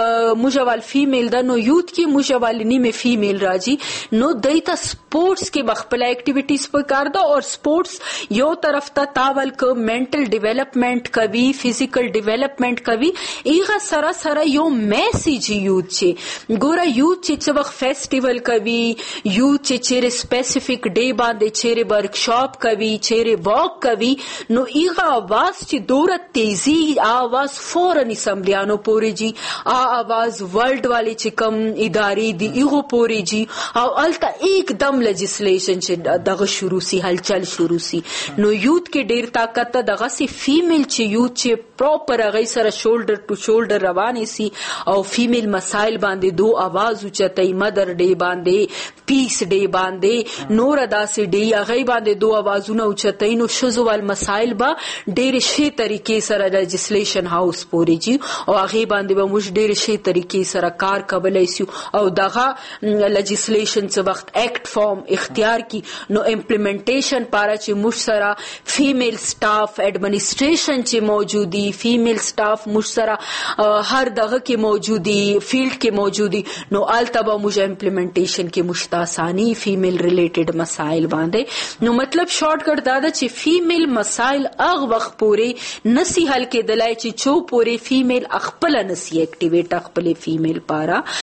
مجوال فیمیل دا نو یوت کی مجوال نیمه فیمیل راځي نو دایته سپورتس کې بخپل اکټیویټیز په کار ده او سپورتس یو طرف ته تاول کو منټل ډیولپمنٹ کوي فزیکل ډیولپمنٹ کوي ایغه سره سره یو میسیج یو یوت چې ګوره یوت چې څه وخت فیسټیول کوي، یوت چې چیرې سپیسیفیک ډے باندې چیرې ورکشاپ کوي، چیرې واک کوي، نو ایغه आवाज چې دوره تیزی आवाज فورن اسمبلیانو پوری جی، آ आवाज ورلد والی چې کم ادارې دی ایغه پوری جی، او الته एकदम لیجسلیشن چې دغه شروع سی هلچل شروع سی. نو یوت کې ډیر طاقت دغه سی فیمیل چې یوت چې پراپر هغه سره شولډر ټو شولډر روانې سي او فیمیل مسائل باندې دو आवाज اوچتای، مدر ډے باندې، پیس ډے باندې، نور داسې ډے هغه باندې دو आवाजونه اوچتای. نو شذوال مسائل با ډېر شي طریقې سره لیجسلیشن هاوس پوري جی او هغه باندې به موږ ډېر شي طریقې سره کار کولای شو او دغه لیجسلیشن څه وخت ایکټ فارم اختیار کی نو امپلیمنټیشن پاره چې موږ سره فیمیل سټاف ایڈمنسټریشن چې موجودی، فیمیل سټاف موږ سره هر دغه کې موجودی، فیلډ کې موجودی، نو التبا موږ امپلیمنټیشن کې مشتاسانی فیمیل ریلیټډ مسائل باندې. نو مطلب شارټ کټ دا ده چې فیمیل مسائل اغ وخت پوري نسی حل کې دلای چې چو پوري فیمیل خپل نسی اکټیویټ خپل فیمیل پارا